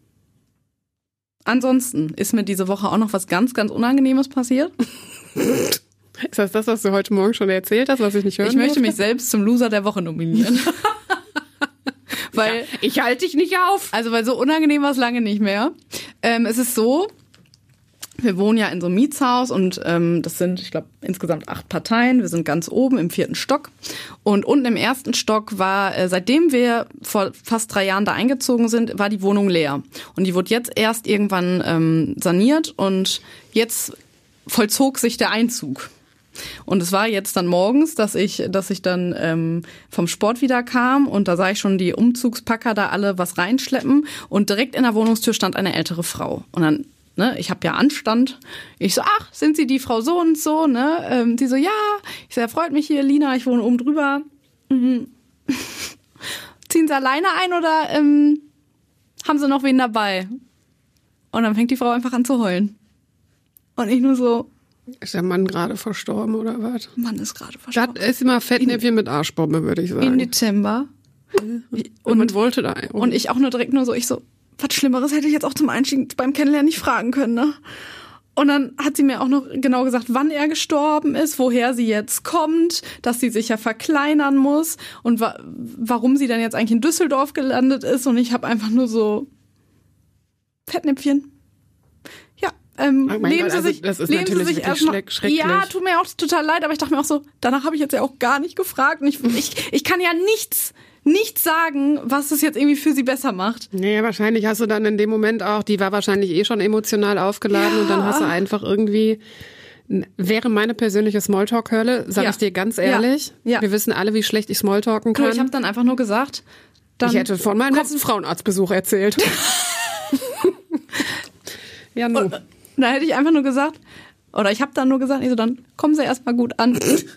[SPEAKER 2] ansonsten ist mir diese Woche auch noch was ganz, ganz Unangenehmes passiert.
[SPEAKER 3] Ist das das, was du heute Morgen schon erzählt hast, was ich nicht hören
[SPEAKER 2] Ich möchte
[SPEAKER 3] durfte?
[SPEAKER 2] mich selbst zum Loser der Woche nominieren. Weil,
[SPEAKER 3] Ich halte dich nicht auf.
[SPEAKER 2] also weil so unangenehm war es lange nicht mehr. Ähm, es ist so, wir wohnen ja in so einem Mietshaus und ähm, das sind, ich glaube, insgesamt acht Parteien. Wir sind ganz oben im vierten Stock. Und unten im ersten Stock war, äh, seitdem wir vor fast drei Jahren da eingezogen sind, war die Wohnung leer. Und die wurde jetzt erst irgendwann ähm, saniert und jetzt vollzog sich der Einzug. Und es war jetzt dann morgens, dass ich, dass ich dann ähm, vom Sport wieder kam und da sah ich schon die Umzugspacker da alle was reinschleppen und direkt in der Wohnungstür stand eine ältere Frau. Und dann, ne, ich habe ja Anstand. Ich so, ach, sind Sie die Frau so und so, ne? Ähm, die so, ja. Ich so, ja, freut mich hier, Lina, ich wohne oben drüber. Mhm. Ziehen Sie alleine ein oder ähm, haben Sie noch wen dabei? Und dann fängt die Frau einfach an zu heulen. Und ich nur so,
[SPEAKER 3] Ist der Mann gerade verstorben oder was?
[SPEAKER 2] Mann ist gerade
[SPEAKER 3] Das
[SPEAKER 2] verstorben.
[SPEAKER 3] ist immer Fettnäpfchen mit Arschbombe, würde ich
[SPEAKER 2] Im
[SPEAKER 3] sagen.
[SPEAKER 2] Dezember.
[SPEAKER 3] Und man
[SPEAKER 2] Und,
[SPEAKER 3] wollte da.
[SPEAKER 2] und ich auch nur direkt nur so, ich so, was Schlimmeres hätte ich jetzt auch zum Einstieg beim Kennenlernen nicht fragen können, ne? Und dann hat sie mir auch noch genau gesagt, wann er gestorben ist, woher sie jetzt kommt, dass sie sich ja verkleinern muss und wa- warum sie dann jetzt eigentlich in Düsseldorf gelandet ist. Und ich habe einfach nur so, Fettnäpfchen. Ja, ähm,
[SPEAKER 3] Oh mein
[SPEAKER 2] leben
[SPEAKER 3] Gott,
[SPEAKER 2] Sie
[SPEAKER 3] also
[SPEAKER 2] sich,
[SPEAKER 3] das ist
[SPEAKER 2] leben Sie
[SPEAKER 3] natürlich
[SPEAKER 2] sich
[SPEAKER 3] wirklich
[SPEAKER 2] erstmal.
[SPEAKER 3] schreck- schrecklich.
[SPEAKER 2] Ja, tut mir auch total leid, aber ich dachte mir auch so, danach habe ich jetzt ja auch gar nicht gefragt. Und ich, ich, ich kann ja nichts, nichts sagen, was es jetzt irgendwie für sie besser macht.
[SPEAKER 3] Nee, wahrscheinlich hast du dann in dem Moment auch, die war wahrscheinlich eh schon emotional aufgeladen
[SPEAKER 2] Ja.
[SPEAKER 3] und dann hast du einfach irgendwie, wäre meine persönliche Smalltalk-Hölle, sag
[SPEAKER 2] Ja.
[SPEAKER 3] ich dir ganz ehrlich.
[SPEAKER 2] Ja. Ja.
[SPEAKER 3] Wir wissen alle, wie schlecht ich Smalltalken kann.
[SPEAKER 2] Nur ich habe dann einfach nur gesagt, dann
[SPEAKER 3] Ich hätte von meinem letzten Frauenarztbesuch erzählt. ja, no.
[SPEAKER 2] da hätte ich einfach nur gesagt, oder ich habe dann nur gesagt, ich so, dann kommen Sie erstmal gut an.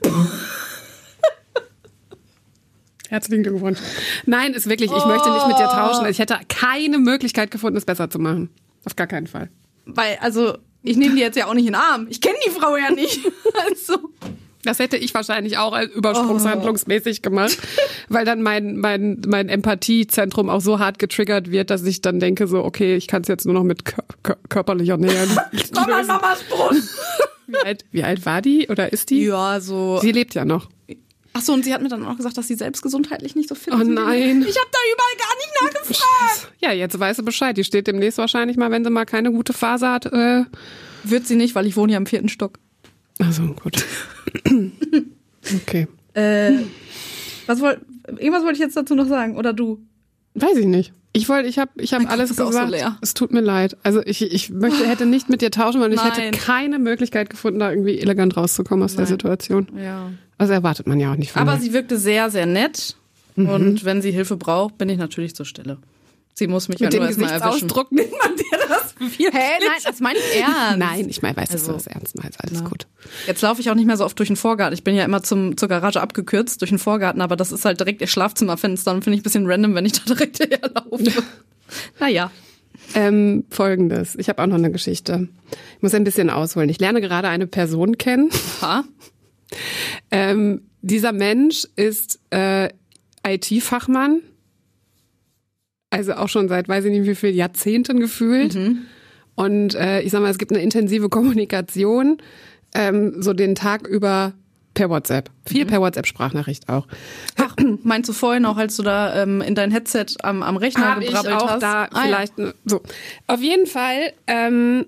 [SPEAKER 3] Herzlichen Glückwunsch. Nein, ist wirklich, ich möchte nicht mit dir tauschen. Ich hätte keine Möglichkeit gefunden, es besser zu machen. Auf gar keinen Fall.
[SPEAKER 2] Weil, also, ich nehme die jetzt ja auch nicht in den Arm. Ich kenne die Frau ja nicht. Also,
[SPEAKER 3] Das hätte ich wahrscheinlich auch als übersprungshandlungsmäßig gemacht, weil dann mein, mein, mein Empathiezentrum auch so hart getriggert wird, dass ich dann denke so, okay, ich kann es jetzt nur noch mit kör kör körperlicher Nähe
[SPEAKER 2] komm an
[SPEAKER 3] lösen.
[SPEAKER 2] Mamas Brust.
[SPEAKER 3] Wie alt, wie alt war die oder ist die?
[SPEAKER 2] Ja, so.
[SPEAKER 3] Sie lebt ja noch.
[SPEAKER 2] Ach so, und sie hat mir dann auch gesagt, dass sie selbst gesundheitlich nicht so fit
[SPEAKER 3] Oh
[SPEAKER 2] ist.
[SPEAKER 3] nein.
[SPEAKER 2] Ich habe da überall gar nicht nachgefragt.
[SPEAKER 3] Ja, jetzt weiß sie Bescheid. Die steht demnächst wahrscheinlich mal, wenn sie mal keine gute Phase hat. Äh
[SPEAKER 2] Wird sie nicht, weil ich wohne ja im vierten Stock.
[SPEAKER 3] also gut. Okay.
[SPEAKER 2] Äh, was wollt, irgendwas wollte ich jetzt dazu noch sagen, oder du?
[SPEAKER 3] Weiß ich nicht. Ich wollte, ich habe, ich habe
[SPEAKER 2] Mein Kopf
[SPEAKER 3] alles
[SPEAKER 2] ist auch so
[SPEAKER 3] gesagt.
[SPEAKER 2] leer.
[SPEAKER 3] Es tut mir leid. Also ich, ich möchte, hätte nicht mit dir tauschen, weil ich
[SPEAKER 2] Nein.
[SPEAKER 3] hätte keine Möglichkeit gefunden, da irgendwie elegant rauszukommen aus der
[SPEAKER 2] Nein.
[SPEAKER 3] Situation.
[SPEAKER 2] Ja.
[SPEAKER 3] Also erwartet man ja auch nicht von
[SPEAKER 2] Aber
[SPEAKER 3] mir.
[SPEAKER 2] sie wirkte sehr, sehr nett.
[SPEAKER 3] Mhm.
[SPEAKER 2] Und wenn sie Hilfe braucht, bin ich natürlich zur Stelle. Sie muss mich
[SPEAKER 3] Mit
[SPEAKER 2] ja
[SPEAKER 3] dem
[SPEAKER 2] nur erstmal erwischen.
[SPEAKER 3] Gesichtsausdruck nimmt man dir das
[SPEAKER 2] Hä, nein, das meine ich ernst.
[SPEAKER 3] Nein, ich meine, weiß, dass
[SPEAKER 2] Also,
[SPEAKER 3] du das ernst meinst. Alles
[SPEAKER 2] ja.
[SPEAKER 3] gut.
[SPEAKER 2] Jetzt laufe ich auch nicht mehr so oft durch den Vorgarten. Ich bin ja immer zum, zur Garage abgekürzt durch den Vorgarten, aber das ist halt direkt ihr Schlafzimmerfenster und finde ich ein bisschen random, wenn ich da direkt herlaufe. Naja.
[SPEAKER 3] Ähm, Folgendes. Ich habe auch noch eine Geschichte. Ich muss ein bisschen ausholen. Ich lerne gerade eine Person kennen.
[SPEAKER 2] Ha?
[SPEAKER 3] Ähm, dieser Mensch ist äh, I T-Fachmann. Also auch schon seit weiß ich nicht wie viel Jahrzehnten gefühlt.
[SPEAKER 2] Mhm.
[SPEAKER 3] Und äh, ich sag mal, es gibt eine intensive Kommunikation, ähm, so den Tag über per WhatsApp. Viel per WhatsApp-Sprachnachricht auch.
[SPEAKER 2] Ach, meinst du vorhin auch, als du da ähm, in dein Headset am, am Rechner
[SPEAKER 3] Hab ich
[SPEAKER 2] gebrabbelt
[SPEAKER 3] auch
[SPEAKER 2] hast?
[SPEAKER 3] da
[SPEAKER 2] Ah,
[SPEAKER 3] vielleicht ne- so. Auf jeden Fall ähm,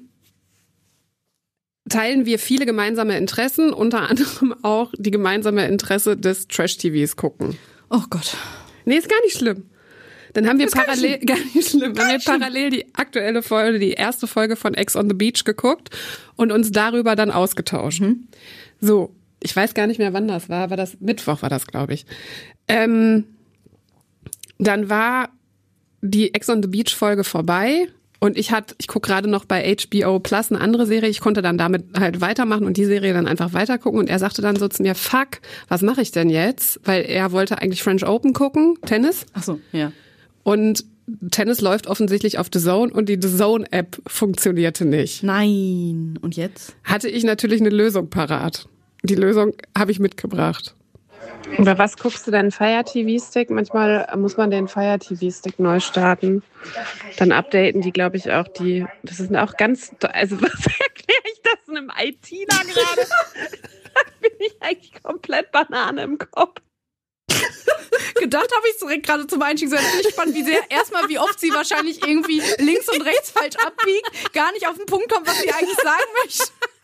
[SPEAKER 3] teilen wir viele gemeinsame Interessen, unter anderem auch die gemeinsame Interesse des Trash-T Vs gucken.
[SPEAKER 2] Ja. Oh Gott.
[SPEAKER 3] Nee, ist gar nicht schlimm. Dann haben wir
[SPEAKER 2] Ist gar nicht
[SPEAKER 3] parallel, gar nicht schlimm, dann haben wir parallel die aktuelle Folge, die erste Folge von Ex on the Beach geguckt und uns darüber dann ausgetauscht.
[SPEAKER 2] Mhm.
[SPEAKER 3] So, ich weiß gar nicht mehr, wann das war, war das Mittwoch war das, glaube ich. Ähm, dann war die Ex on the Beach Folge vorbei und ich hatte, ich gucke gerade noch bei H B O Plus eine andere Serie, ich konnte dann damit halt weitermachen und die Serie dann einfach weitergucken und er sagte dann so zu mir, fuck, was mache ich denn jetzt? Weil er wollte eigentlich French Open gucken, Tennis.
[SPEAKER 2] Ach so, ja.
[SPEAKER 3] Und Tennis läuft offensichtlich auf The Zone und die The Zone App funktionierte nicht.
[SPEAKER 2] Nein. Und jetzt?
[SPEAKER 3] Hatte ich natürlich eine Lösung parat. Die Lösung habe ich mitgebracht. Über was guckst du denn? Fire T V-Stick? Manchmal muss man den Fire T V-Stick neu starten. Dann updaten die, glaube ich, auch die. Das ist auch ganz. Also, was erkläre ich das einem ITler gerade? Da bin ich eigentlich komplett Banane im Kopf.
[SPEAKER 2] Gedacht habe ich direkt gerade zum Einstieg. So bin ich spannend, wie sehr, erstmal, wie oft sie wahrscheinlich irgendwie links und rechts falsch abbiegt, gar nicht auf den Punkt kommt, was sie eigentlich sagen möchte.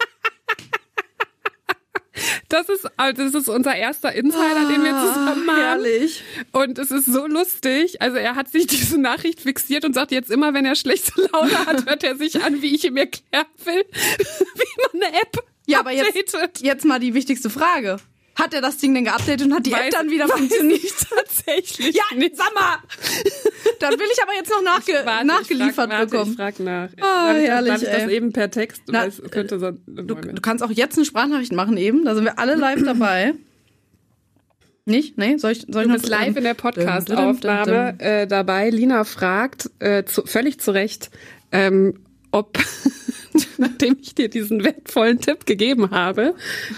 [SPEAKER 3] Das ist, also das ist unser erster Insider, den wir zusammen haben.
[SPEAKER 2] Herrlich.
[SPEAKER 3] Und es ist so lustig. Also er hat sich diese Nachricht fixiert und sagt jetzt immer, wenn er schlechte Laune hat, hört er sich an, wie ich ihm erklären will, wie man eine App
[SPEAKER 2] Ja, aber jetzt, jetzt mal die wichtigste Frage. Hat er das Ding denn geupdatet und hat die weiß, App dann wieder funktioniert?
[SPEAKER 3] Tatsächlich.
[SPEAKER 2] Ja, nicht. Sag mal. Dann will ich aber jetzt noch nachge warte, nachgeliefert
[SPEAKER 3] ich frag,
[SPEAKER 2] bekommen.
[SPEAKER 3] Warte, ich frag nach.
[SPEAKER 2] Oh,
[SPEAKER 3] darf ich,
[SPEAKER 2] herrlich,
[SPEAKER 3] darf ich das
[SPEAKER 2] ey.
[SPEAKER 3] eben per Text?
[SPEAKER 2] Na,
[SPEAKER 3] es könnte so,
[SPEAKER 2] du, du kannst auch jetzt eine Sprachnachricht machen eben. Da sind wir alle live dabei. Nicht? Nee? Soll ich, soll ich
[SPEAKER 3] du
[SPEAKER 2] noch
[SPEAKER 3] bist live in der Podcast-Aufnahme äh, dabei. Lina fragt, äh, zu, völlig zu Recht, ähm, ob, nachdem ich dir diesen wertvollen Tipp gegeben habe,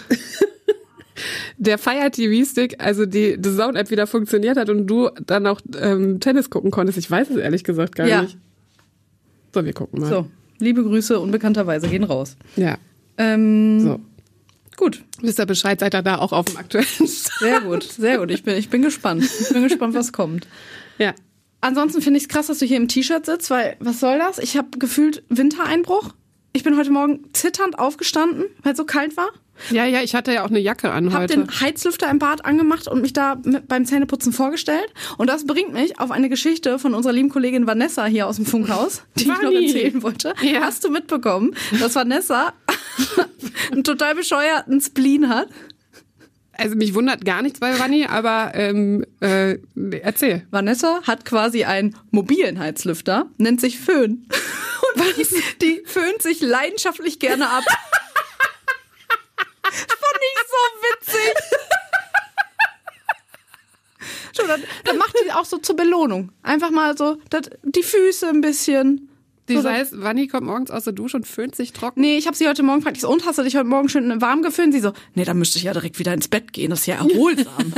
[SPEAKER 3] der Fire T V-Stick, also die The Zone-App wieder funktioniert hat und du dann auch ähm, Tennis gucken konntest. Ich weiß es ehrlich gesagt gar
[SPEAKER 2] ja.
[SPEAKER 3] nicht. So, wir gucken mal.
[SPEAKER 2] So, liebe Grüße unbekannterweise gehen raus.
[SPEAKER 3] Ja.
[SPEAKER 2] Ähm,
[SPEAKER 3] so.
[SPEAKER 2] Gut.
[SPEAKER 3] Wisst ihr Bescheid, seid ihr da auch auf dem aktuellen Stand?
[SPEAKER 2] Sehr gut, sehr gut. Ich bin, ich bin gespannt. Ich bin gespannt, was kommt.
[SPEAKER 3] Ja.
[SPEAKER 2] Ansonsten finde ich es krass, dass du hier im T-Shirt sitzt, weil, was soll das? Ich habe gefühlt Wintereinbruch. Ich bin heute Morgen zitternd aufgestanden, weil es so kalt war.
[SPEAKER 3] Ja, ja, ich hatte ja auch eine Jacke an
[SPEAKER 2] hab
[SPEAKER 3] heute.
[SPEAKER 2] Hab den Heizlüfter im Bad angemacht und mich da mit, beim Zähneputzen vorgestellt. Und das bringt mich auf eine Geschichte von unserer lieben Kollegin Vanessa hier aus dem Funkhaus, die
[SPEAKER 3] Vanni.
[SPEAKER 2] ich noch erzählen wollte.
[SPEAKER 3] Ja.
[SPEAKER 2] Hast du mitbekommen, dass Vanessa einen total bescheuerten Spleen hat?
[SPEAKER 3] Also mich wundert gar nichts bei Vanni, aber ähm, äh, erzähl.
[SPEAKER 2] Vanessa hat quasi einen mobilen Heizlüfter, nennt sich Föhn. Und die, die föhnt sich leidenschaftlich gerne ab. Fand ich so witzig. Schon, dann, dann macht die auch so zur Belohnung. Einfach mal so das, die Füße ein bisschen.
[SPEAKER 3] Das
[SPEAKER 2] so,
[SPEAKER 3] heißt, Vanni kommt morgens aus der Dusche und föhnt sich trocken?
[SPEAKER 2] Nee, ich habe sie heute Morgen gefragt, ich so, und hast du dich heute Morgen schön warm geföhnt? Sie so, nee, dann müsste ich ja direkt wieder ins Bett gehen, das ist ja erholsam.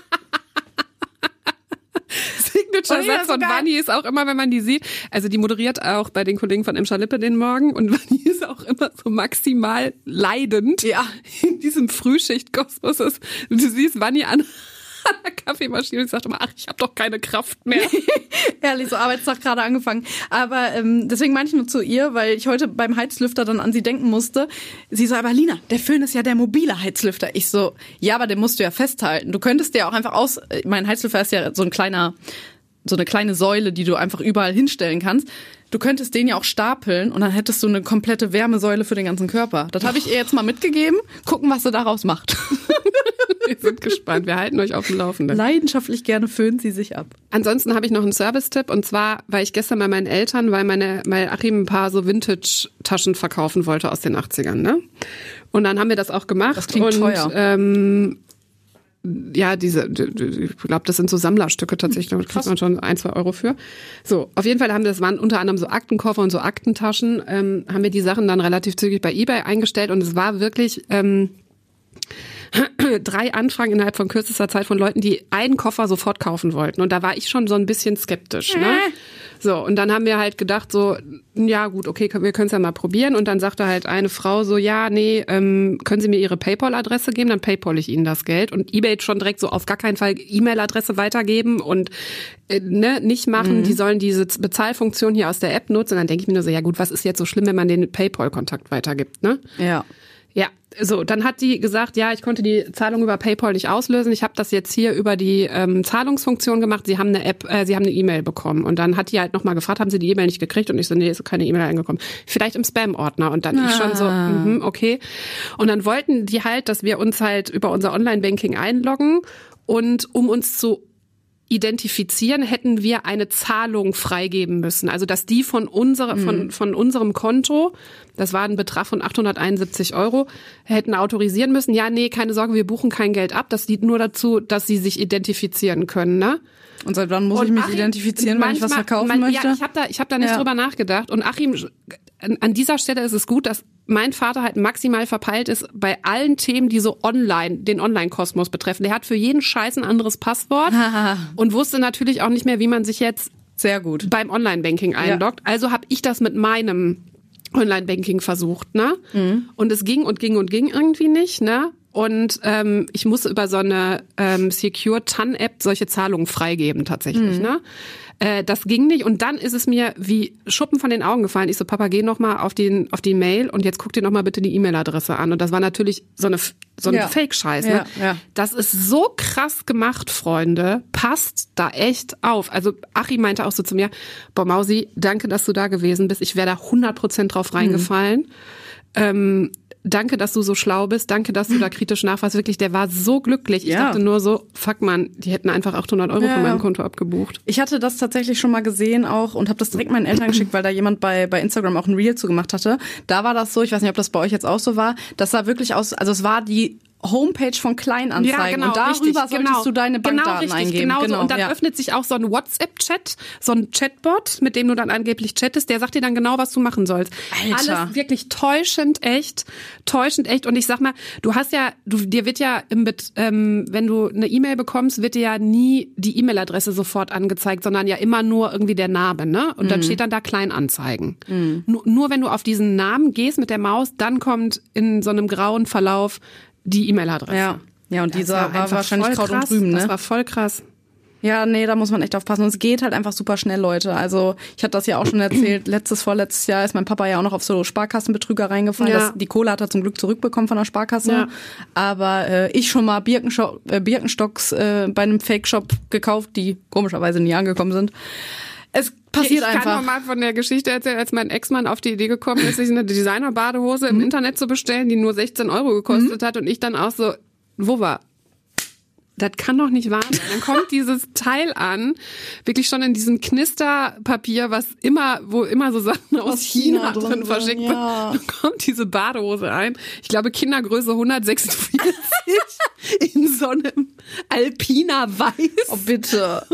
[SPEAKER 3] Signature-Satz von Vanni ist auch immer, wenn man die sieht, also die moderiert auch bei den Kollegen von Emscher Lippe den Morgen und Vanni ist auch immer so maximal leidend
[SPEAKER 2] ja.
[SPEAKER 3] in diesem Frühschicht-Kosmos. Du siehst Vanni an an der Kaffeemaschine und sagt immer, ach, ich habe doch keine Kraft mehr.
[SPEAKER 2] Ehrlich, so Arbeitstag gerade angefangen. Aber ähm, deswegen meinte ich nur zu ihr, weil ich heute beim Heizlüfter dann an sie denken musste. Sie so, aber Lina, der Föhn ist ja der mobile Heizlüfter. Ich so, ja, aber den musst du ja festhalten. Du könntest dir auch einfach aus, mein Heizlüfter ist ja so ein kleiner, so eine kleine Säule, die du einfach überall hinstellen kannst. Du könntest den ja auch stapeln und dann hättest du eine komplette Wärmesäule für den ganzen Körper. Das habe ich ihr jetzt mal mitgegeben. Gucken, was sie daraus macht.
[SPEAKER 3] Wir sind gespannt. Wir halten euch auf dem Laufenden.
[SPEAKER 2] Leidenschaftlich gerne föhnt sie sich ab.
[SPEAKER 3] Ansonsten habe ich noch einen Service-Tipp und zwar war ich gestern bei meinen Eltern, weil meine, weil Achim ein paar so Vintage-Taschen verkaufen wollte aus den achtzigern, ne? Und dann haben wir das auch gemacht.
[SPEAKER 2] Das klingt
[SPEAKER 3] und,
[SPEAKER 2] teuer.
[SPEAKER 3] Ähm, ja, diese, ich glaube, das sind so Sammlerstücke tatsächlich, da kriegt man schon ein, zwei Euro für. So, auf jeden Fall haben wir, das waren unter anderem so Aktenkoffer und so Aktentaschen, ähm, haben wir die Sachen dann relativ zügig bei eBay eingestellt und es war wirklich ähm, drei Anfragen innerhalb von kürzester Zeit von Leuten, die einen Koffer sofort kaufen wollten. Und da war ich schon so ein bisschen skeptisch, ne? So, und dann haben wir halt gedacht so, ja gut, okay, wir können es ja mal probieren. Und dann sagte halt eine Frau so, ja, nee, ähm, können Sie mir Ihre PayPal-Adresse geben? Dann PayPal ich Ihnen das Geld. Und eBay schon direkt so auf gar keinen Fall E-Mail-Adresse weitergeben und äh, ne, nicht machen. Mhm. Die sollen diese Bezahlfunktion hier aus der App nutzen. Und dann denke ich mir nur so, ja gut, was ist jetzt so schlimm, wenn man den PayPal-Kontakt weitergibt, ne?
[SPEAKER 2] Ja.
[SPEAKER 3] Ja, so, dann hat die gesagt, ja, ich konnte die Zahlung über PayPal nicht auslösen. Ich habe das jetzt hier über die ähm, Zahlungsfunktion gemacht. Sie haben eine App, äh, sie haben eine E-Mail bekommen. Und dann hat die halt nochmal gefragt, haben sie die E-Mail nicht gekriegt? Und ich so, nee, ist keine E-Mail eingekommen. Vielleicht im Spam-Ordner. Und dann ah. ich schon so, mhm, okay. Und dann wollten die halt, dass wir uns halt über unser Online-Banking einloggen. Und um uns zu identifizieren, hätten wir eine Zahlung freigeben müssen. Also, dass die von unserer, mhm. von, von unserem Konto, das war ein Betrag von achthunderteinundsiebzig Euro, hätten autorisieren müssen. Ja, nee, keine Sorge, wir buchen kein Geld ab. Das dient nur dazu, dass sie sich identifizieren können, ne?
[SPEAKER 2] Und seit wann muss und ich mich Achim, identifizieren, wenn ich was verkaufen
[SPEAKER 3] man,
[SPEAKER 2] möchte?
[SPEAKER 3] Ja, ich habe da, ich hab da nicht ja. drüber nachgedacht. Und Achim, an dieser Stelle ist es gut, dass mein Vater halt maximal verpeilt ist bei allen Themen, die so online, den Online-Kosmos betreffen. Der hat für jeden Scheiß ein anderes Passwort und wusste natürlich auch nicht mehr, wie man sich jetzt
[SPEAKER 2] sehr gut
[SPEAKER 3] beim Online-Banking einloggt. Ja. Also habe ich das mit meinem Online-Banking versucht, ne? Mhm. Und es ging und ging und ging irgendwie nicht, ne? Und ähm, ich musste über so eine ähm, Secure T A N-App solche Zahlungen freigeben tatsächlich, mhm. ne? Äh, das ging nicht und dann ist es mir wie Schuppen von den Augen gefallen. Ich so, Papa, geh noch mal auf den auf die Mail und jetzt guck dir noch mal bitte die E-Mail-Adresse an. Und das war natürlich so eine so ein ja. Fake-Scheiß. Ne? Ja, ja. Das ist so krass gemacht, Freunde. Passt da echt auf. Also Achim meinte auch so zu mir, boah Mausi, danke, dass du da gewesen bist. Ich wäre da hundert Prozent drauf reingefallen. Mhm. Ähm, Danke, dass du so schlau bist. Danke, dass du da kritisch nachfragst. Wirklich, der war so glücklich. Ich ja. dachte nur so, fuck man, die hätten einfach achthundert Euro ja. von meinem Konto abgebucht.
[SPEAKER 2] Ich hatte das tatsächlich schon mal gesehen auch und habe das direkt meinen Eltern geschickt, weil da jemand bei bei Instagram auch ein Reel zu gemacht hatte. Da war das so, ich weiß nicht, ob das bei euch jetzt auch so war, das sah wirklich aus, also es war die Homepage von Kleinanzeigen ja, genau, und darüber richtig, solltest genau, du deine Bankdaten genau, richtig, eingeben.
[SPEAKER 3] Genau,
[SPEAKER 2] genau
[SPEAKER 3] so. Und dann
[SPEAKER 2] ja.
[SPEAKER 3] öffnet sich auch so ein WhatsApp-Chat, so ein Chatbot, mit dem du dann angeblich chattest, der sagt dir dann genau, was du machen sollst.
[SPEAKER 2] Alter.
[SPEAKER 3] Alles wirklich täuschend echt, täuschend echt. Und ich sag mal, du hast ja, du dir wird ja, im, ähm, wenn du eine E-Mail bekommst, wird dir ja nie die E-Mail-Adresse sofort angezeigt, sondern ja immer nur irgendwie der Name, ne? Und mhm. dann steht dann da Kleinanzeigen. Mhm. Nur, nur wenn du auf diesen Namen gehst mit der Maus, dann kommt in so einem grauen Verlauf die E-Mail-Adresse.
[SPEAKER 2] Ja, ja, und dieser war, war wahrscheinlich Kraut
[SPEAKER 3] krass.
[SPEAKER 2] und Rüben, ne?
[SPEAKER 3] Das war voll krass.
[SPEAKER 2] Ja, nee, da muss man echt aufpassen. Und es geht halt einfach super schnell, Leute. Also ich hatte das ja auch schon erzählt, letztes, vorletztes Jahr ist mein Papa ja auch noch auf so Sparkassenbetrüger reingefallen. Ja. Das, die Kohle hat er zum Glück zurückbekommen von der Sparkasse. Ja. Aber äh, ich schon mal Birkenstock, äh, Birkenstocks äh, bei einem Fake-Shop gekauft, die komischerweise nie angekommen sind. Es passiert
[SPEAKER 3] ich
[SPEAKER 2] einfach.
[SPEAKER 3] Ich kann noch mal von der Geschichte erzählen, als mein Ex-Mann auf die Idee gekommen ist, sich eine Designer-Badehose im mhm. Internet zu bestellen, die nur sechzehn Euro gekostet mhm. hat und ich dann auch so, wo war? Das kann doch nicht wahr sein. Dann kommt dieses Teil an, wirklich schon in diesem Knisterpapier, was immer, wo immer so Sachen aus, aus China, China drin, drin verschickt wird. Ja. Dann kommt diese Badehose ein. Ich glaube Kindergröße hundertsechsundvierzig in so einem Alpina Weiß.
[SPEAKER 2] Oh bitte.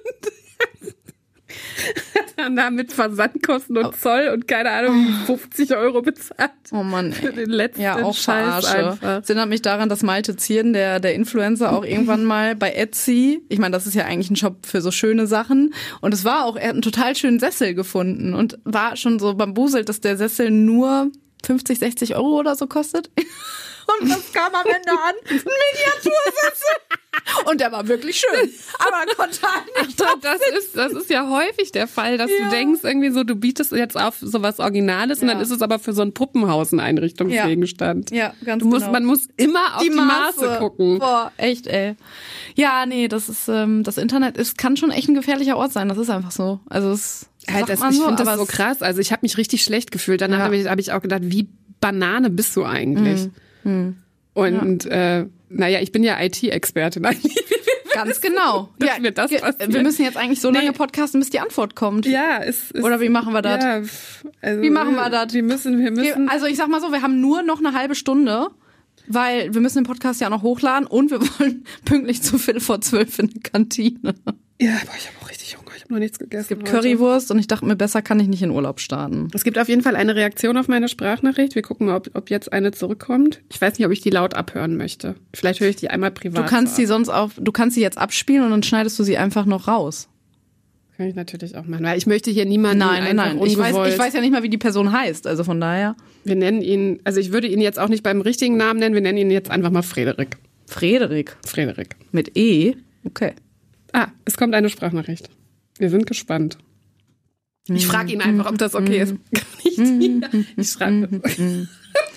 [SPEAKER 3] Hat dann da mit Versandkosten und Zoll und keine Ahnung, fünfzig Euro bezahlt.
[SPEAKER 2] Oh Mann, ey.
[SPEAKER 3] Für den letzten
[SPEAKER 2] ja, auch
[SPEAKER 3] Scheiß einfach.
[SPEAKER 2] Das erinnert mich daran, dass Malte Zierden, der, der Influencer, auch irgendwann mal bei Etsy, ich meine, das ist ja eigentlich ein Shop für so schöne Sachen, und es war auch, er hat einen total schönen Sessel gefunden und war schon so bambuselt, dass der Sessel nur fünfzig, sechzig Euro oder so kostet. Und das kam am Ende an, ein Miniatursessel. Und der war wirklich schön. Aber er konnte halt nicht.
[SPEAKER 3] Das ist, das ist ja häufig der Fall, dass ja. du denkst irgendwie so, du bietest jetzt auf sowas Originales ja. und dann ist es aber für so ein Puppenhaus ein Einrichtungsgegenstand.
[SPEAKER 2] Ja, ja ganz
[SPEAKER 3] du musst,
[SPEAKER 2] genau.
[SPEAKER 3] Man muss immer auf die, die Maße. Maße gucken.
[SPEAKER 2] Boah, echt, ey. Ja, nee, das ist, ähm, das Internet ist, kann schon echt ein gefährlicher Ort sein. Das ist einfach so. Also es
[SPEAKER 3] halt, das, ich so, finde das so krass. Also ich habe mich richtig schlecht gefühlt. Dann ja. habe ich, hab ich auch gedacht, wie Banane bist du eigentlich? Mhm. Hm. Und ja. äh, naja, ich bin ja I T-Expertin.
[SPEAKER 2] Ganz genau.
[SPEAKER 3] Ja, mir das
[SPEAKER 2] wir müssen jetzt eigentlich so lange nee. podcasten, bis die Antwort kommt.
[SPEAKER 3] Ja, es ist.
[SPEAKER 2] Oder wie machen wir das?
[SPEAKER 3] Ja, also
[SPEAKER 2] wie machen wir das?
[SPEAKER 3] Wir müssen, wir müssen.
[SPEAKER 2] Also ich sag mal so, wir haben nur noch eine halbe Stunde, weil wir müssen den Podcast ja noch hochladen und wir wollen pünktlich zu Viertel vor zwölf in die Kantine.
[SPEAKER 3] Ja, aber ich habe auch richtig Hunger. Ich habe noch nichts gegessen.
[SPEAKER 2] Es gibt heute Currywurst und ich dachte mir, besser kann ich nicht in Urlaub starten.
[SPEAKER 3] Es gibt auf jeden Fall eine Reaktion auf meine Sprachnachricht. Wir gucken mal, ob, ob jetzt eine zurückkommt. Ich weiß nicht, ob ich die laut abhören möchte. Vielleicht höre ich die einmal privat.
[SPEAKER 2] Du kannst die sonst auch, du kannst sie jetzt abspielen und dann schneidest du sie einfach noch raus.
[SPEAKER 3] Kann ich natürlich auch machen, weil ich möchte hier niemanden
[SPEAKER 2] Nein, nein, nein. Ich weiß, ich weiß ja nicht mal, wie die Person heißt, also von daher.
[SPEAKER 3] Wir nennen ihn, also ich würde ihn jetzt auch nicht beim richtigen Namen nennen, wir nennen ihn jetzt einfach mal Frederik.
[SPEAKER 2] Frederik?
[SPEAKER 3] Frederik.
[SPEAKER 2] Mit E? Okay.
[SPEAKER 3] Ah, es kommt eine Sprachnachricht. Wir sind gespannt. Ich frage ihn einfach, ob das okay ist. Kann ich, ich frage.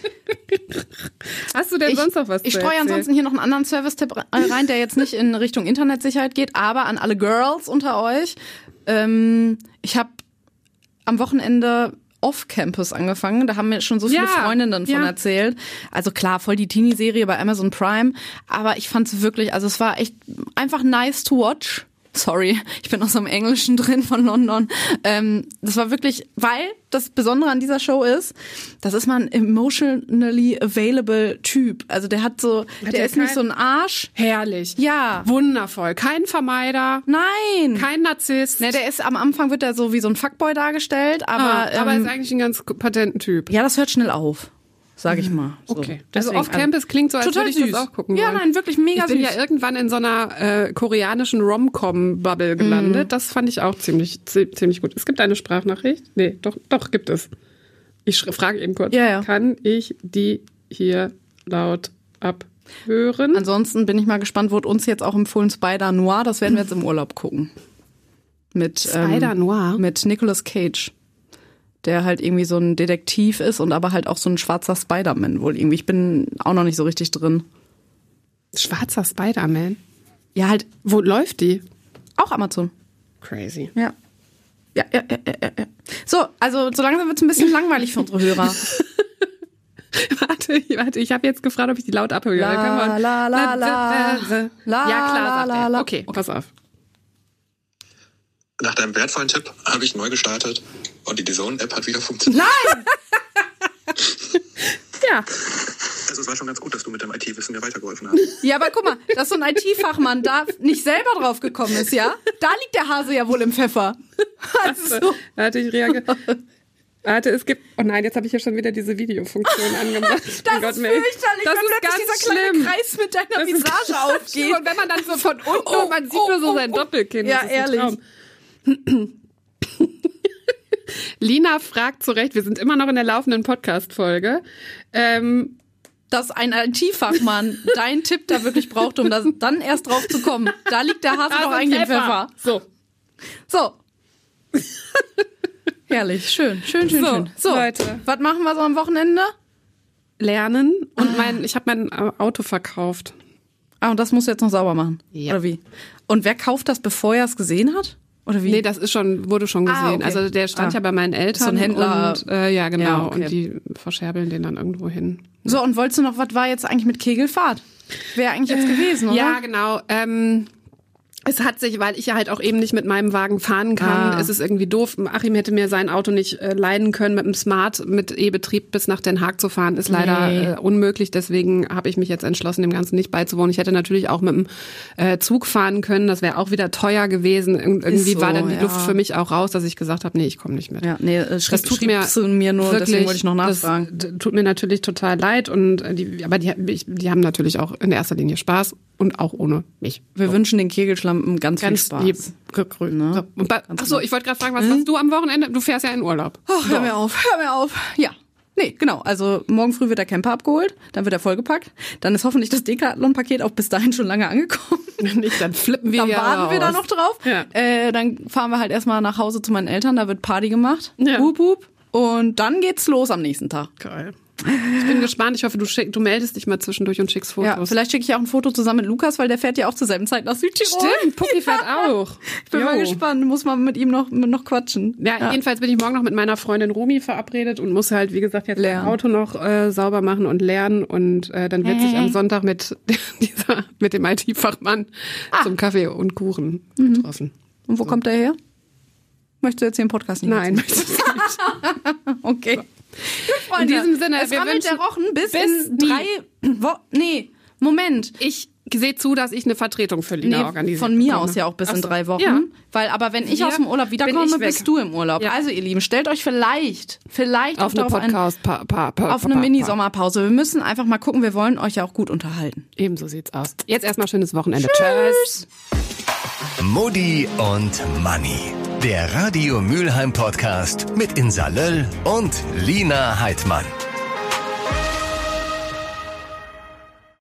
[SPEAKER 3] Hast du denn
[SPEAKER 2] Ich,
[SPEAKER 3] sonst noch was
[SPEAKER 2] ich
[SPEAKER 3] zu
[SPEAKER 2] streue
[SPEAKER 3] erzählen?
[SPEAKER 2] ansonsten hier noch einen anderen Service-Tipp rein, der jetzt nicht in Richtung Internetsicherheit geht, aber an alle Girls unter euch. Ähm, ich habe am Wochenende Off-Campus angefangen. Da haben mir schon so viele
[SPEAKER 3] Ja,
[SPEAKER 2] Freundinnen von
[SPEAKER 3] ja.
[SPEAKER 2] erzählt. Also klar, voll die Teenie-Serie bei Amazon Prime. Aber ich fand es wirklich, also es war echt einfach nice to watch. Sorry, ich bin aus so einem Englischen drin von London. Ähm, das war wirklich, weil das Besondere an dieser Show ist, das ist mal ein emotionally available Typ. Also der hat so,
[SPEAKER 3] Hat
[SPEAKER 2] der
[SPEAKER 3] der
[SPEAKER 2] ist nicht
[SPEAKER 3] kein-
[SPEAKER 2] so ein Arsch.
[SPEAKER 3] Herrlich.
[SPEAKER 2] Ja.
[SPEAKER 3] Wundervoll. Kein Vermeider,
[SPEAKER 2] Nein.
[SPEAKER 3] kein Narzisst.
[SPEAKER 2] Ne, der ist am Anfang wird er so wie so ein Fuckboy dargestellt, aber,
[SPEAKER 3] ah, aber
[SPEAKER 2] ähm,
[SPEAKER 3] ist eigentlich ein ganz patenten Typ.
[SPEAKER 2] ja, das hört schnell auf, sage ich mal. So.
[SPEAKER 3] Okay. Also
[SPEAKER 2] Deswegen,
[SPEAKER 3] Off-Campus klingt so, als
[SPEAKER 2] total
[SPEAKER 3] würde ich
[SPEAKER 2] süß.
[SPEAKER 3] das auch gucken
[SPEAKER 2] Ja,
[SPEAKER 3] wollen.
[SPEAKER 2] nein, wirklich mega
[SPEAKER 3] Ich bin
[SPEAKER 2] süß.
[SPEAKER 3] ja irgendwann in so einer äh, koreanischen Rom-Com-Bubble gelandet.
[SPEAKER 2] Mhm.
[SPEAKER 3] Das fand ich auch ziemlich zi- ziemlich gut. Es gibt eine Sprachnachricht? Nee, doch, doch, gibt es. Ich sch- frage eben kurz.
[SPEAKER 2] Ja, ja.
[SPEAKER 3] Kann ich die hier laut abhören?
[SPEAKER 2] Ansonsten bin ich mal gespannt, wurde uns jetzt auch empfohlen Spider Noir, das werden wir jetzt im Urlaub gucken. Mit
[SPEAKER 3] Spider
[SPEAKER 2] ähm,
[SPEAKER 3] Noir?
[SPEAKER 2] mit Nicolas Cage, der halt irgendwie so ein Detektiv ist und aber halt auch so ein schwarzer Spider-Man wohl irgendwie. Ich bin auch noch nicht so richtig drin.
[SPEAKER 3] Schwarzer Spider-Man.
[SPEAKER 2] Ja, halt
[SPEAKER 3] Wo läuft die?
[SPEAKER 2] auch Amazon.
[SPEAKER 3] Crazy.
[SPEAKER 2] Ja. Ja, ja, ja, ja, ja. So, also so langsam wird es ein bisschen langweilig für unsere Hörer.
[SPEAKER 3] Warte, warte, ich habe jetzt gefragt, ob ich die laut abhöre.
[SPEAKER 2] La,
[SPEAKER 3] Kann man-
[SPEAKER 2] la, la, la.
[SPEAKER 3] Ja,
[SPEAKER 2] La,
[SPEAKER 3] klar,
[SPEAKER 2] la,
[SPEAKER 3] sagt
[SPEAKER 2] la,
[SPEAKER 3] er.
[SPEAKER 2] la.
[SPEAKER 3] Okay, pass auf.
[SPEAKER 4] Nach deinem wertvollen Tipp habe ich neu gestartet und die D A Z N-App hat wieder funktioniert.
[SPEAKER 2] Nein!
[SPEAKER 3] Ja.
[SPEAKER 4] Also es war schon ganz gut, dass du mit dem I T-Wissen mir weitergeholfen hast.
[SPEAKER 2] Ja, aber guck mal, dass so ein I T-Fachmann da nicht selber drauf gekommen ist, ja? Da liegt der Hase ja wohl im Pfeffer. Also,
[SPEAKER 3] Warte, ich reagiere. Warte, es gibt. Oh nein, jetzt habe ich ja schon wieder diese Videofunktion angemacht.
[SPEAKER 2] das
[SPEAKER 3] Oh Gott,
[SPEAKER 2] ist
[SPEAKER 3] Mel.
[SPEAKER 2] fürchterlich,
[SPEAKER 3] Das
[SPEAKER 2] wenn
[SPEAKER 3] ist
[SPEAKER 2] plötzlich
[SPEAKER 3] ganz
[SPEAKER 2] dieser kleine
[SPEAKER 3] schlimm.
[SPEAKER 2] Kreis mit deiner
[SPEAKER 3] Das ist
[SPEAKER 2] Visage
[SPEAKER 3] ganz schlimm.
[SPEAKER 2] aufgeht.
[SPEAKER 3] Und wenn man dann so von unten
[SPEAKER 2] Oh,
[SPEAKER 3] und man sieht
[SPEAKER 2] oh,
[SPEAKER 3] nur so
[SPEAKER 2] oh,
[SPEAKER 3] sein
[SPEAKER 2] oh.
[SPEAKER 3] Doppelkinn.
[SPEAKER 2] Ja,
[SPEAKER 3] das ist ein
[SPEAKER 2] ehrlich.
[SPEAKER 3] Traum. Lina fragt zu Recht, wir sind immer noch in der laufenden Podcast-Folge. Ähm,
[SPEAKER 2] Dass ein I T-Fachmann deinen Tipp da wirklich braucht, um das dann erst drauf zu kommen. Da liegt der Hase doch eigentlich im Pfeffer.
[SPEAKER 3] So.
[SPEAKER 2] So. Herrlich, schön, schön, schön,
[SPEAKER 3] So,
[SPEAKER 2] schön. So,
[SPEAKER 3] Leute.
[SPEAKER 2] was machen wir so am Wochenende?
[SPEAKER 3] Lernen und
[SPEAKER 2] Ah.
[SPEAKER 3] mein, ich habe mein äh, Auto verkauft.
[SPEAKER 2] Ah, und das musst du jetzt noch sauber machen.
[SPEAKER 3] Ja.
[SPEAKER 2] Oder wie? Und wer kauft das, bevor er es gesehen hat? Oder wie?
[SPEAKER 3] Nee, das ist schon, wurde schon gesehen.
[SPEAKER 2] Ah, okay.
[SPEAKER 3] Also der stand
[SPEAKER 2] Ah.
[SPEAKER 3] ja bei meinen Eltern.
[SPEAKER 2] So ein Händler.
[SPEAKER 3] Und, äh, ja, genau.
[SPEAKER 2] Ja, okay.
[SPEAKER 3] Und die verscherbeln den dann irgendwo hin.
[SPEAKER 2] So, und wolltest du noch, was war jetzt eigentlich mit Kegelfahrt? Wäre eigentlich jetzt gewesen, oder?
[SPEAKER 3] Ja, genau. Ähm, es hat sich, weil ich ja halt auch eben nicht mit meinem Wagen fahren kann,
[SPEAKER 2] Ah.
[SPEAKER 3] es ist irgendwie doof. Achim hätte mir sein Auto nicht äh, leihen können, mit dem Smart, mit E-Betrieb bis nach Den Haag zu fahren, ist leider
[SPEAKER 2] Nee.
[SPEAKER 3] äh, unmöglich. Deswegen habe ich mich jetzt entschlossen, dem Ganzen nicht beizuwohnen. Ich hätte natürlich auch mit dem äh, Zug fahren können, das wäre auch wieder teuer gewesen. Ir irgendwie
[SPEAKER 2] so,
[SPEAKER 3] war dann die
[SPEAKER 2] ja.
[SPEAKER 3] Luft für mich auch raus, dass ich gesagt habe, nee, ich komme nicht mit.
[SPEAKER 2] Ja, nee, äh,
[SPEAKER 3] Das tut mir,
[SPEAKER 2] schriebst du mir nur,
[SPEAKER 3] wirklich,
[SPEAKER 2] deswegen wollte ich noch nachfragen.
[SPEAKER 3] Das d- tut mir natürlich total leid und äh, die, aber die, ich, die haben natürlich auch in erster Linie Spaß und auch ohne mich.
[SPEAKER 2] Wir wünschen den Kegelschlampen ganz,
[SPEAKER 3] Ganz
[SPEAKER 2] viel Spaß.
[SPEAKER 3] lieb gegrüßt.
[SPEAKER 2] Ne?
[SPEAKER 3] So, und bei, ach so, ich wollte gerade fragen, was machst du am Wochenende? Du fährst ja in Urlaub.
[SPEAKER 2] Ach, hör mir auf, hör mir auf. Ja. Nee, genau. Also morgen früh wird der Camper abgeholt, dann wird er vollgepackt. Dann ist hoffentlich das Decathlon-Paket auch bis dahin schon lange angekommen.
[SPEAKER 3] Nicht, dann flippen wir
[SPEAKER 2] Dann
[SPEAKER 3] ja
[SPEAKER 2] warten wir da
[SPEAKER 3] raus.
[SPEAKER 2] noch drauf.
[SPEAKER 3] Ja.
[SPEAKER 2] Äh, dann fahren wir halt erstmal nach Hause zu meinen Eltern, da wird Party gemacht.
[SPEAKER 3] Ja.
[SPEAKER 2] Hup, hup. Und dann geht's los am nächsten Tag.
[SPEAKER 3] Geil. Ich bin gespannt. Ich hoffe, du, schick, du meldest dich mal zwischendurch und schickst Fotos.
[SPEAKER 2] Ja, vielleicht schicke ich auch ein Foto zusammen mit Lukas, weil der fährt ja auch zur selben Zeit nach Südtirol.
[SPEAKER 3] Stimmt, Pucki fährt auch.
[SPEAKER 2] Ich bin
[SPEAKER 3] Jo.
[SPEAKER 2] mal gespannt, muss man mit ihm noch, noch quatschen.
[SPEAKER 3] Ja, jedenfalls bin ich morgen noch mit meiner Freundin Romy verabredet und muss halt, wie gesagt, jetzt
[SPEAKER 2] Lernen.
[SPEAKER 3] mein Auto noch äh, sauber machen und lernen. Und äh, dann wird sich am Sonntag mit dieser, mit dem I T-Fachmann zum Kaffee und Kuchen getroffen.
[SPEAKER 2] Und wo kommt der her? Möchtest du jetzt hier im Podcast nicht
[SPEAKER 3] Nein,
[SPEAKER 2] erzählen?
[SPEAKER 3] möchte ich nicht.
[SPEAKER 2] Okay. Freunde,
[SPEAKER 3] In diesem Sinne,
[SPEAKER 2] es
[SPEAKER 3] wir
[SPEAKER 2] rammelt der
[SPEAKER 3] wünschen-
[SPEAKER 2] Rochen bis,
[SPEAKER 3] bis
[SPEAKER 2] in drei Wochen. Nee, Moment.
[SPEAKER 3] Ich sehe zu, dass ich eine Vertretung für Lina
[SPEAKER 2] Nee,
[SPEAKER 3] organisiere.
[SPEAKER 2] von mir aus ja auch bis
[SPEAKER 3] Ach
[SPEAKER 2] in
[SPEAKER 3] so.
[SPEAKER 2] drei Wochen.
[SPEAKER 3] Ja.
[SPEAKER 2] Weil, aber wenn ich
[SPEAKER 3] Hier
[SPEAKER 2] aus dem Urlaub
[SPEAKER 3] bin
[SPEAKER 2] wiederkomme,
[SPEAKER 3] ich weg.
[SPEAKER 2] bist du im Urlaub.
[SPEAKER 3] Ja.
[SPEAKER 2] Also ihr Lieben, stellt euch vielleicht, vielleicht
[SPEAKER 3] Auf
[SPEAKER 2] auch
[SPEAKER 3] eine
[SPEAKER 2] darauf ein,
[SPEAKER 3] Podcast, pa, pa, pa,
[SPEAKER 2] auf
[SPEAKER 3] pa,
[SPEAKER 2] eine
[SPEAKER 3] pa,
[SPEAKER 2] Mini-Sommerpause. Wir müssen einfach mal gucken, wir wollen euch ja auch gut unterhalten.
[SPEAKER 3] pa. Ebenso sieht's aus. Jetzt erstmal schönes Wochenende. Tschüss.
[SPEAKER 1] Mutti und Manni. Der Radio Mülheim Podcast mit Insa Löll und Lina Heidmann.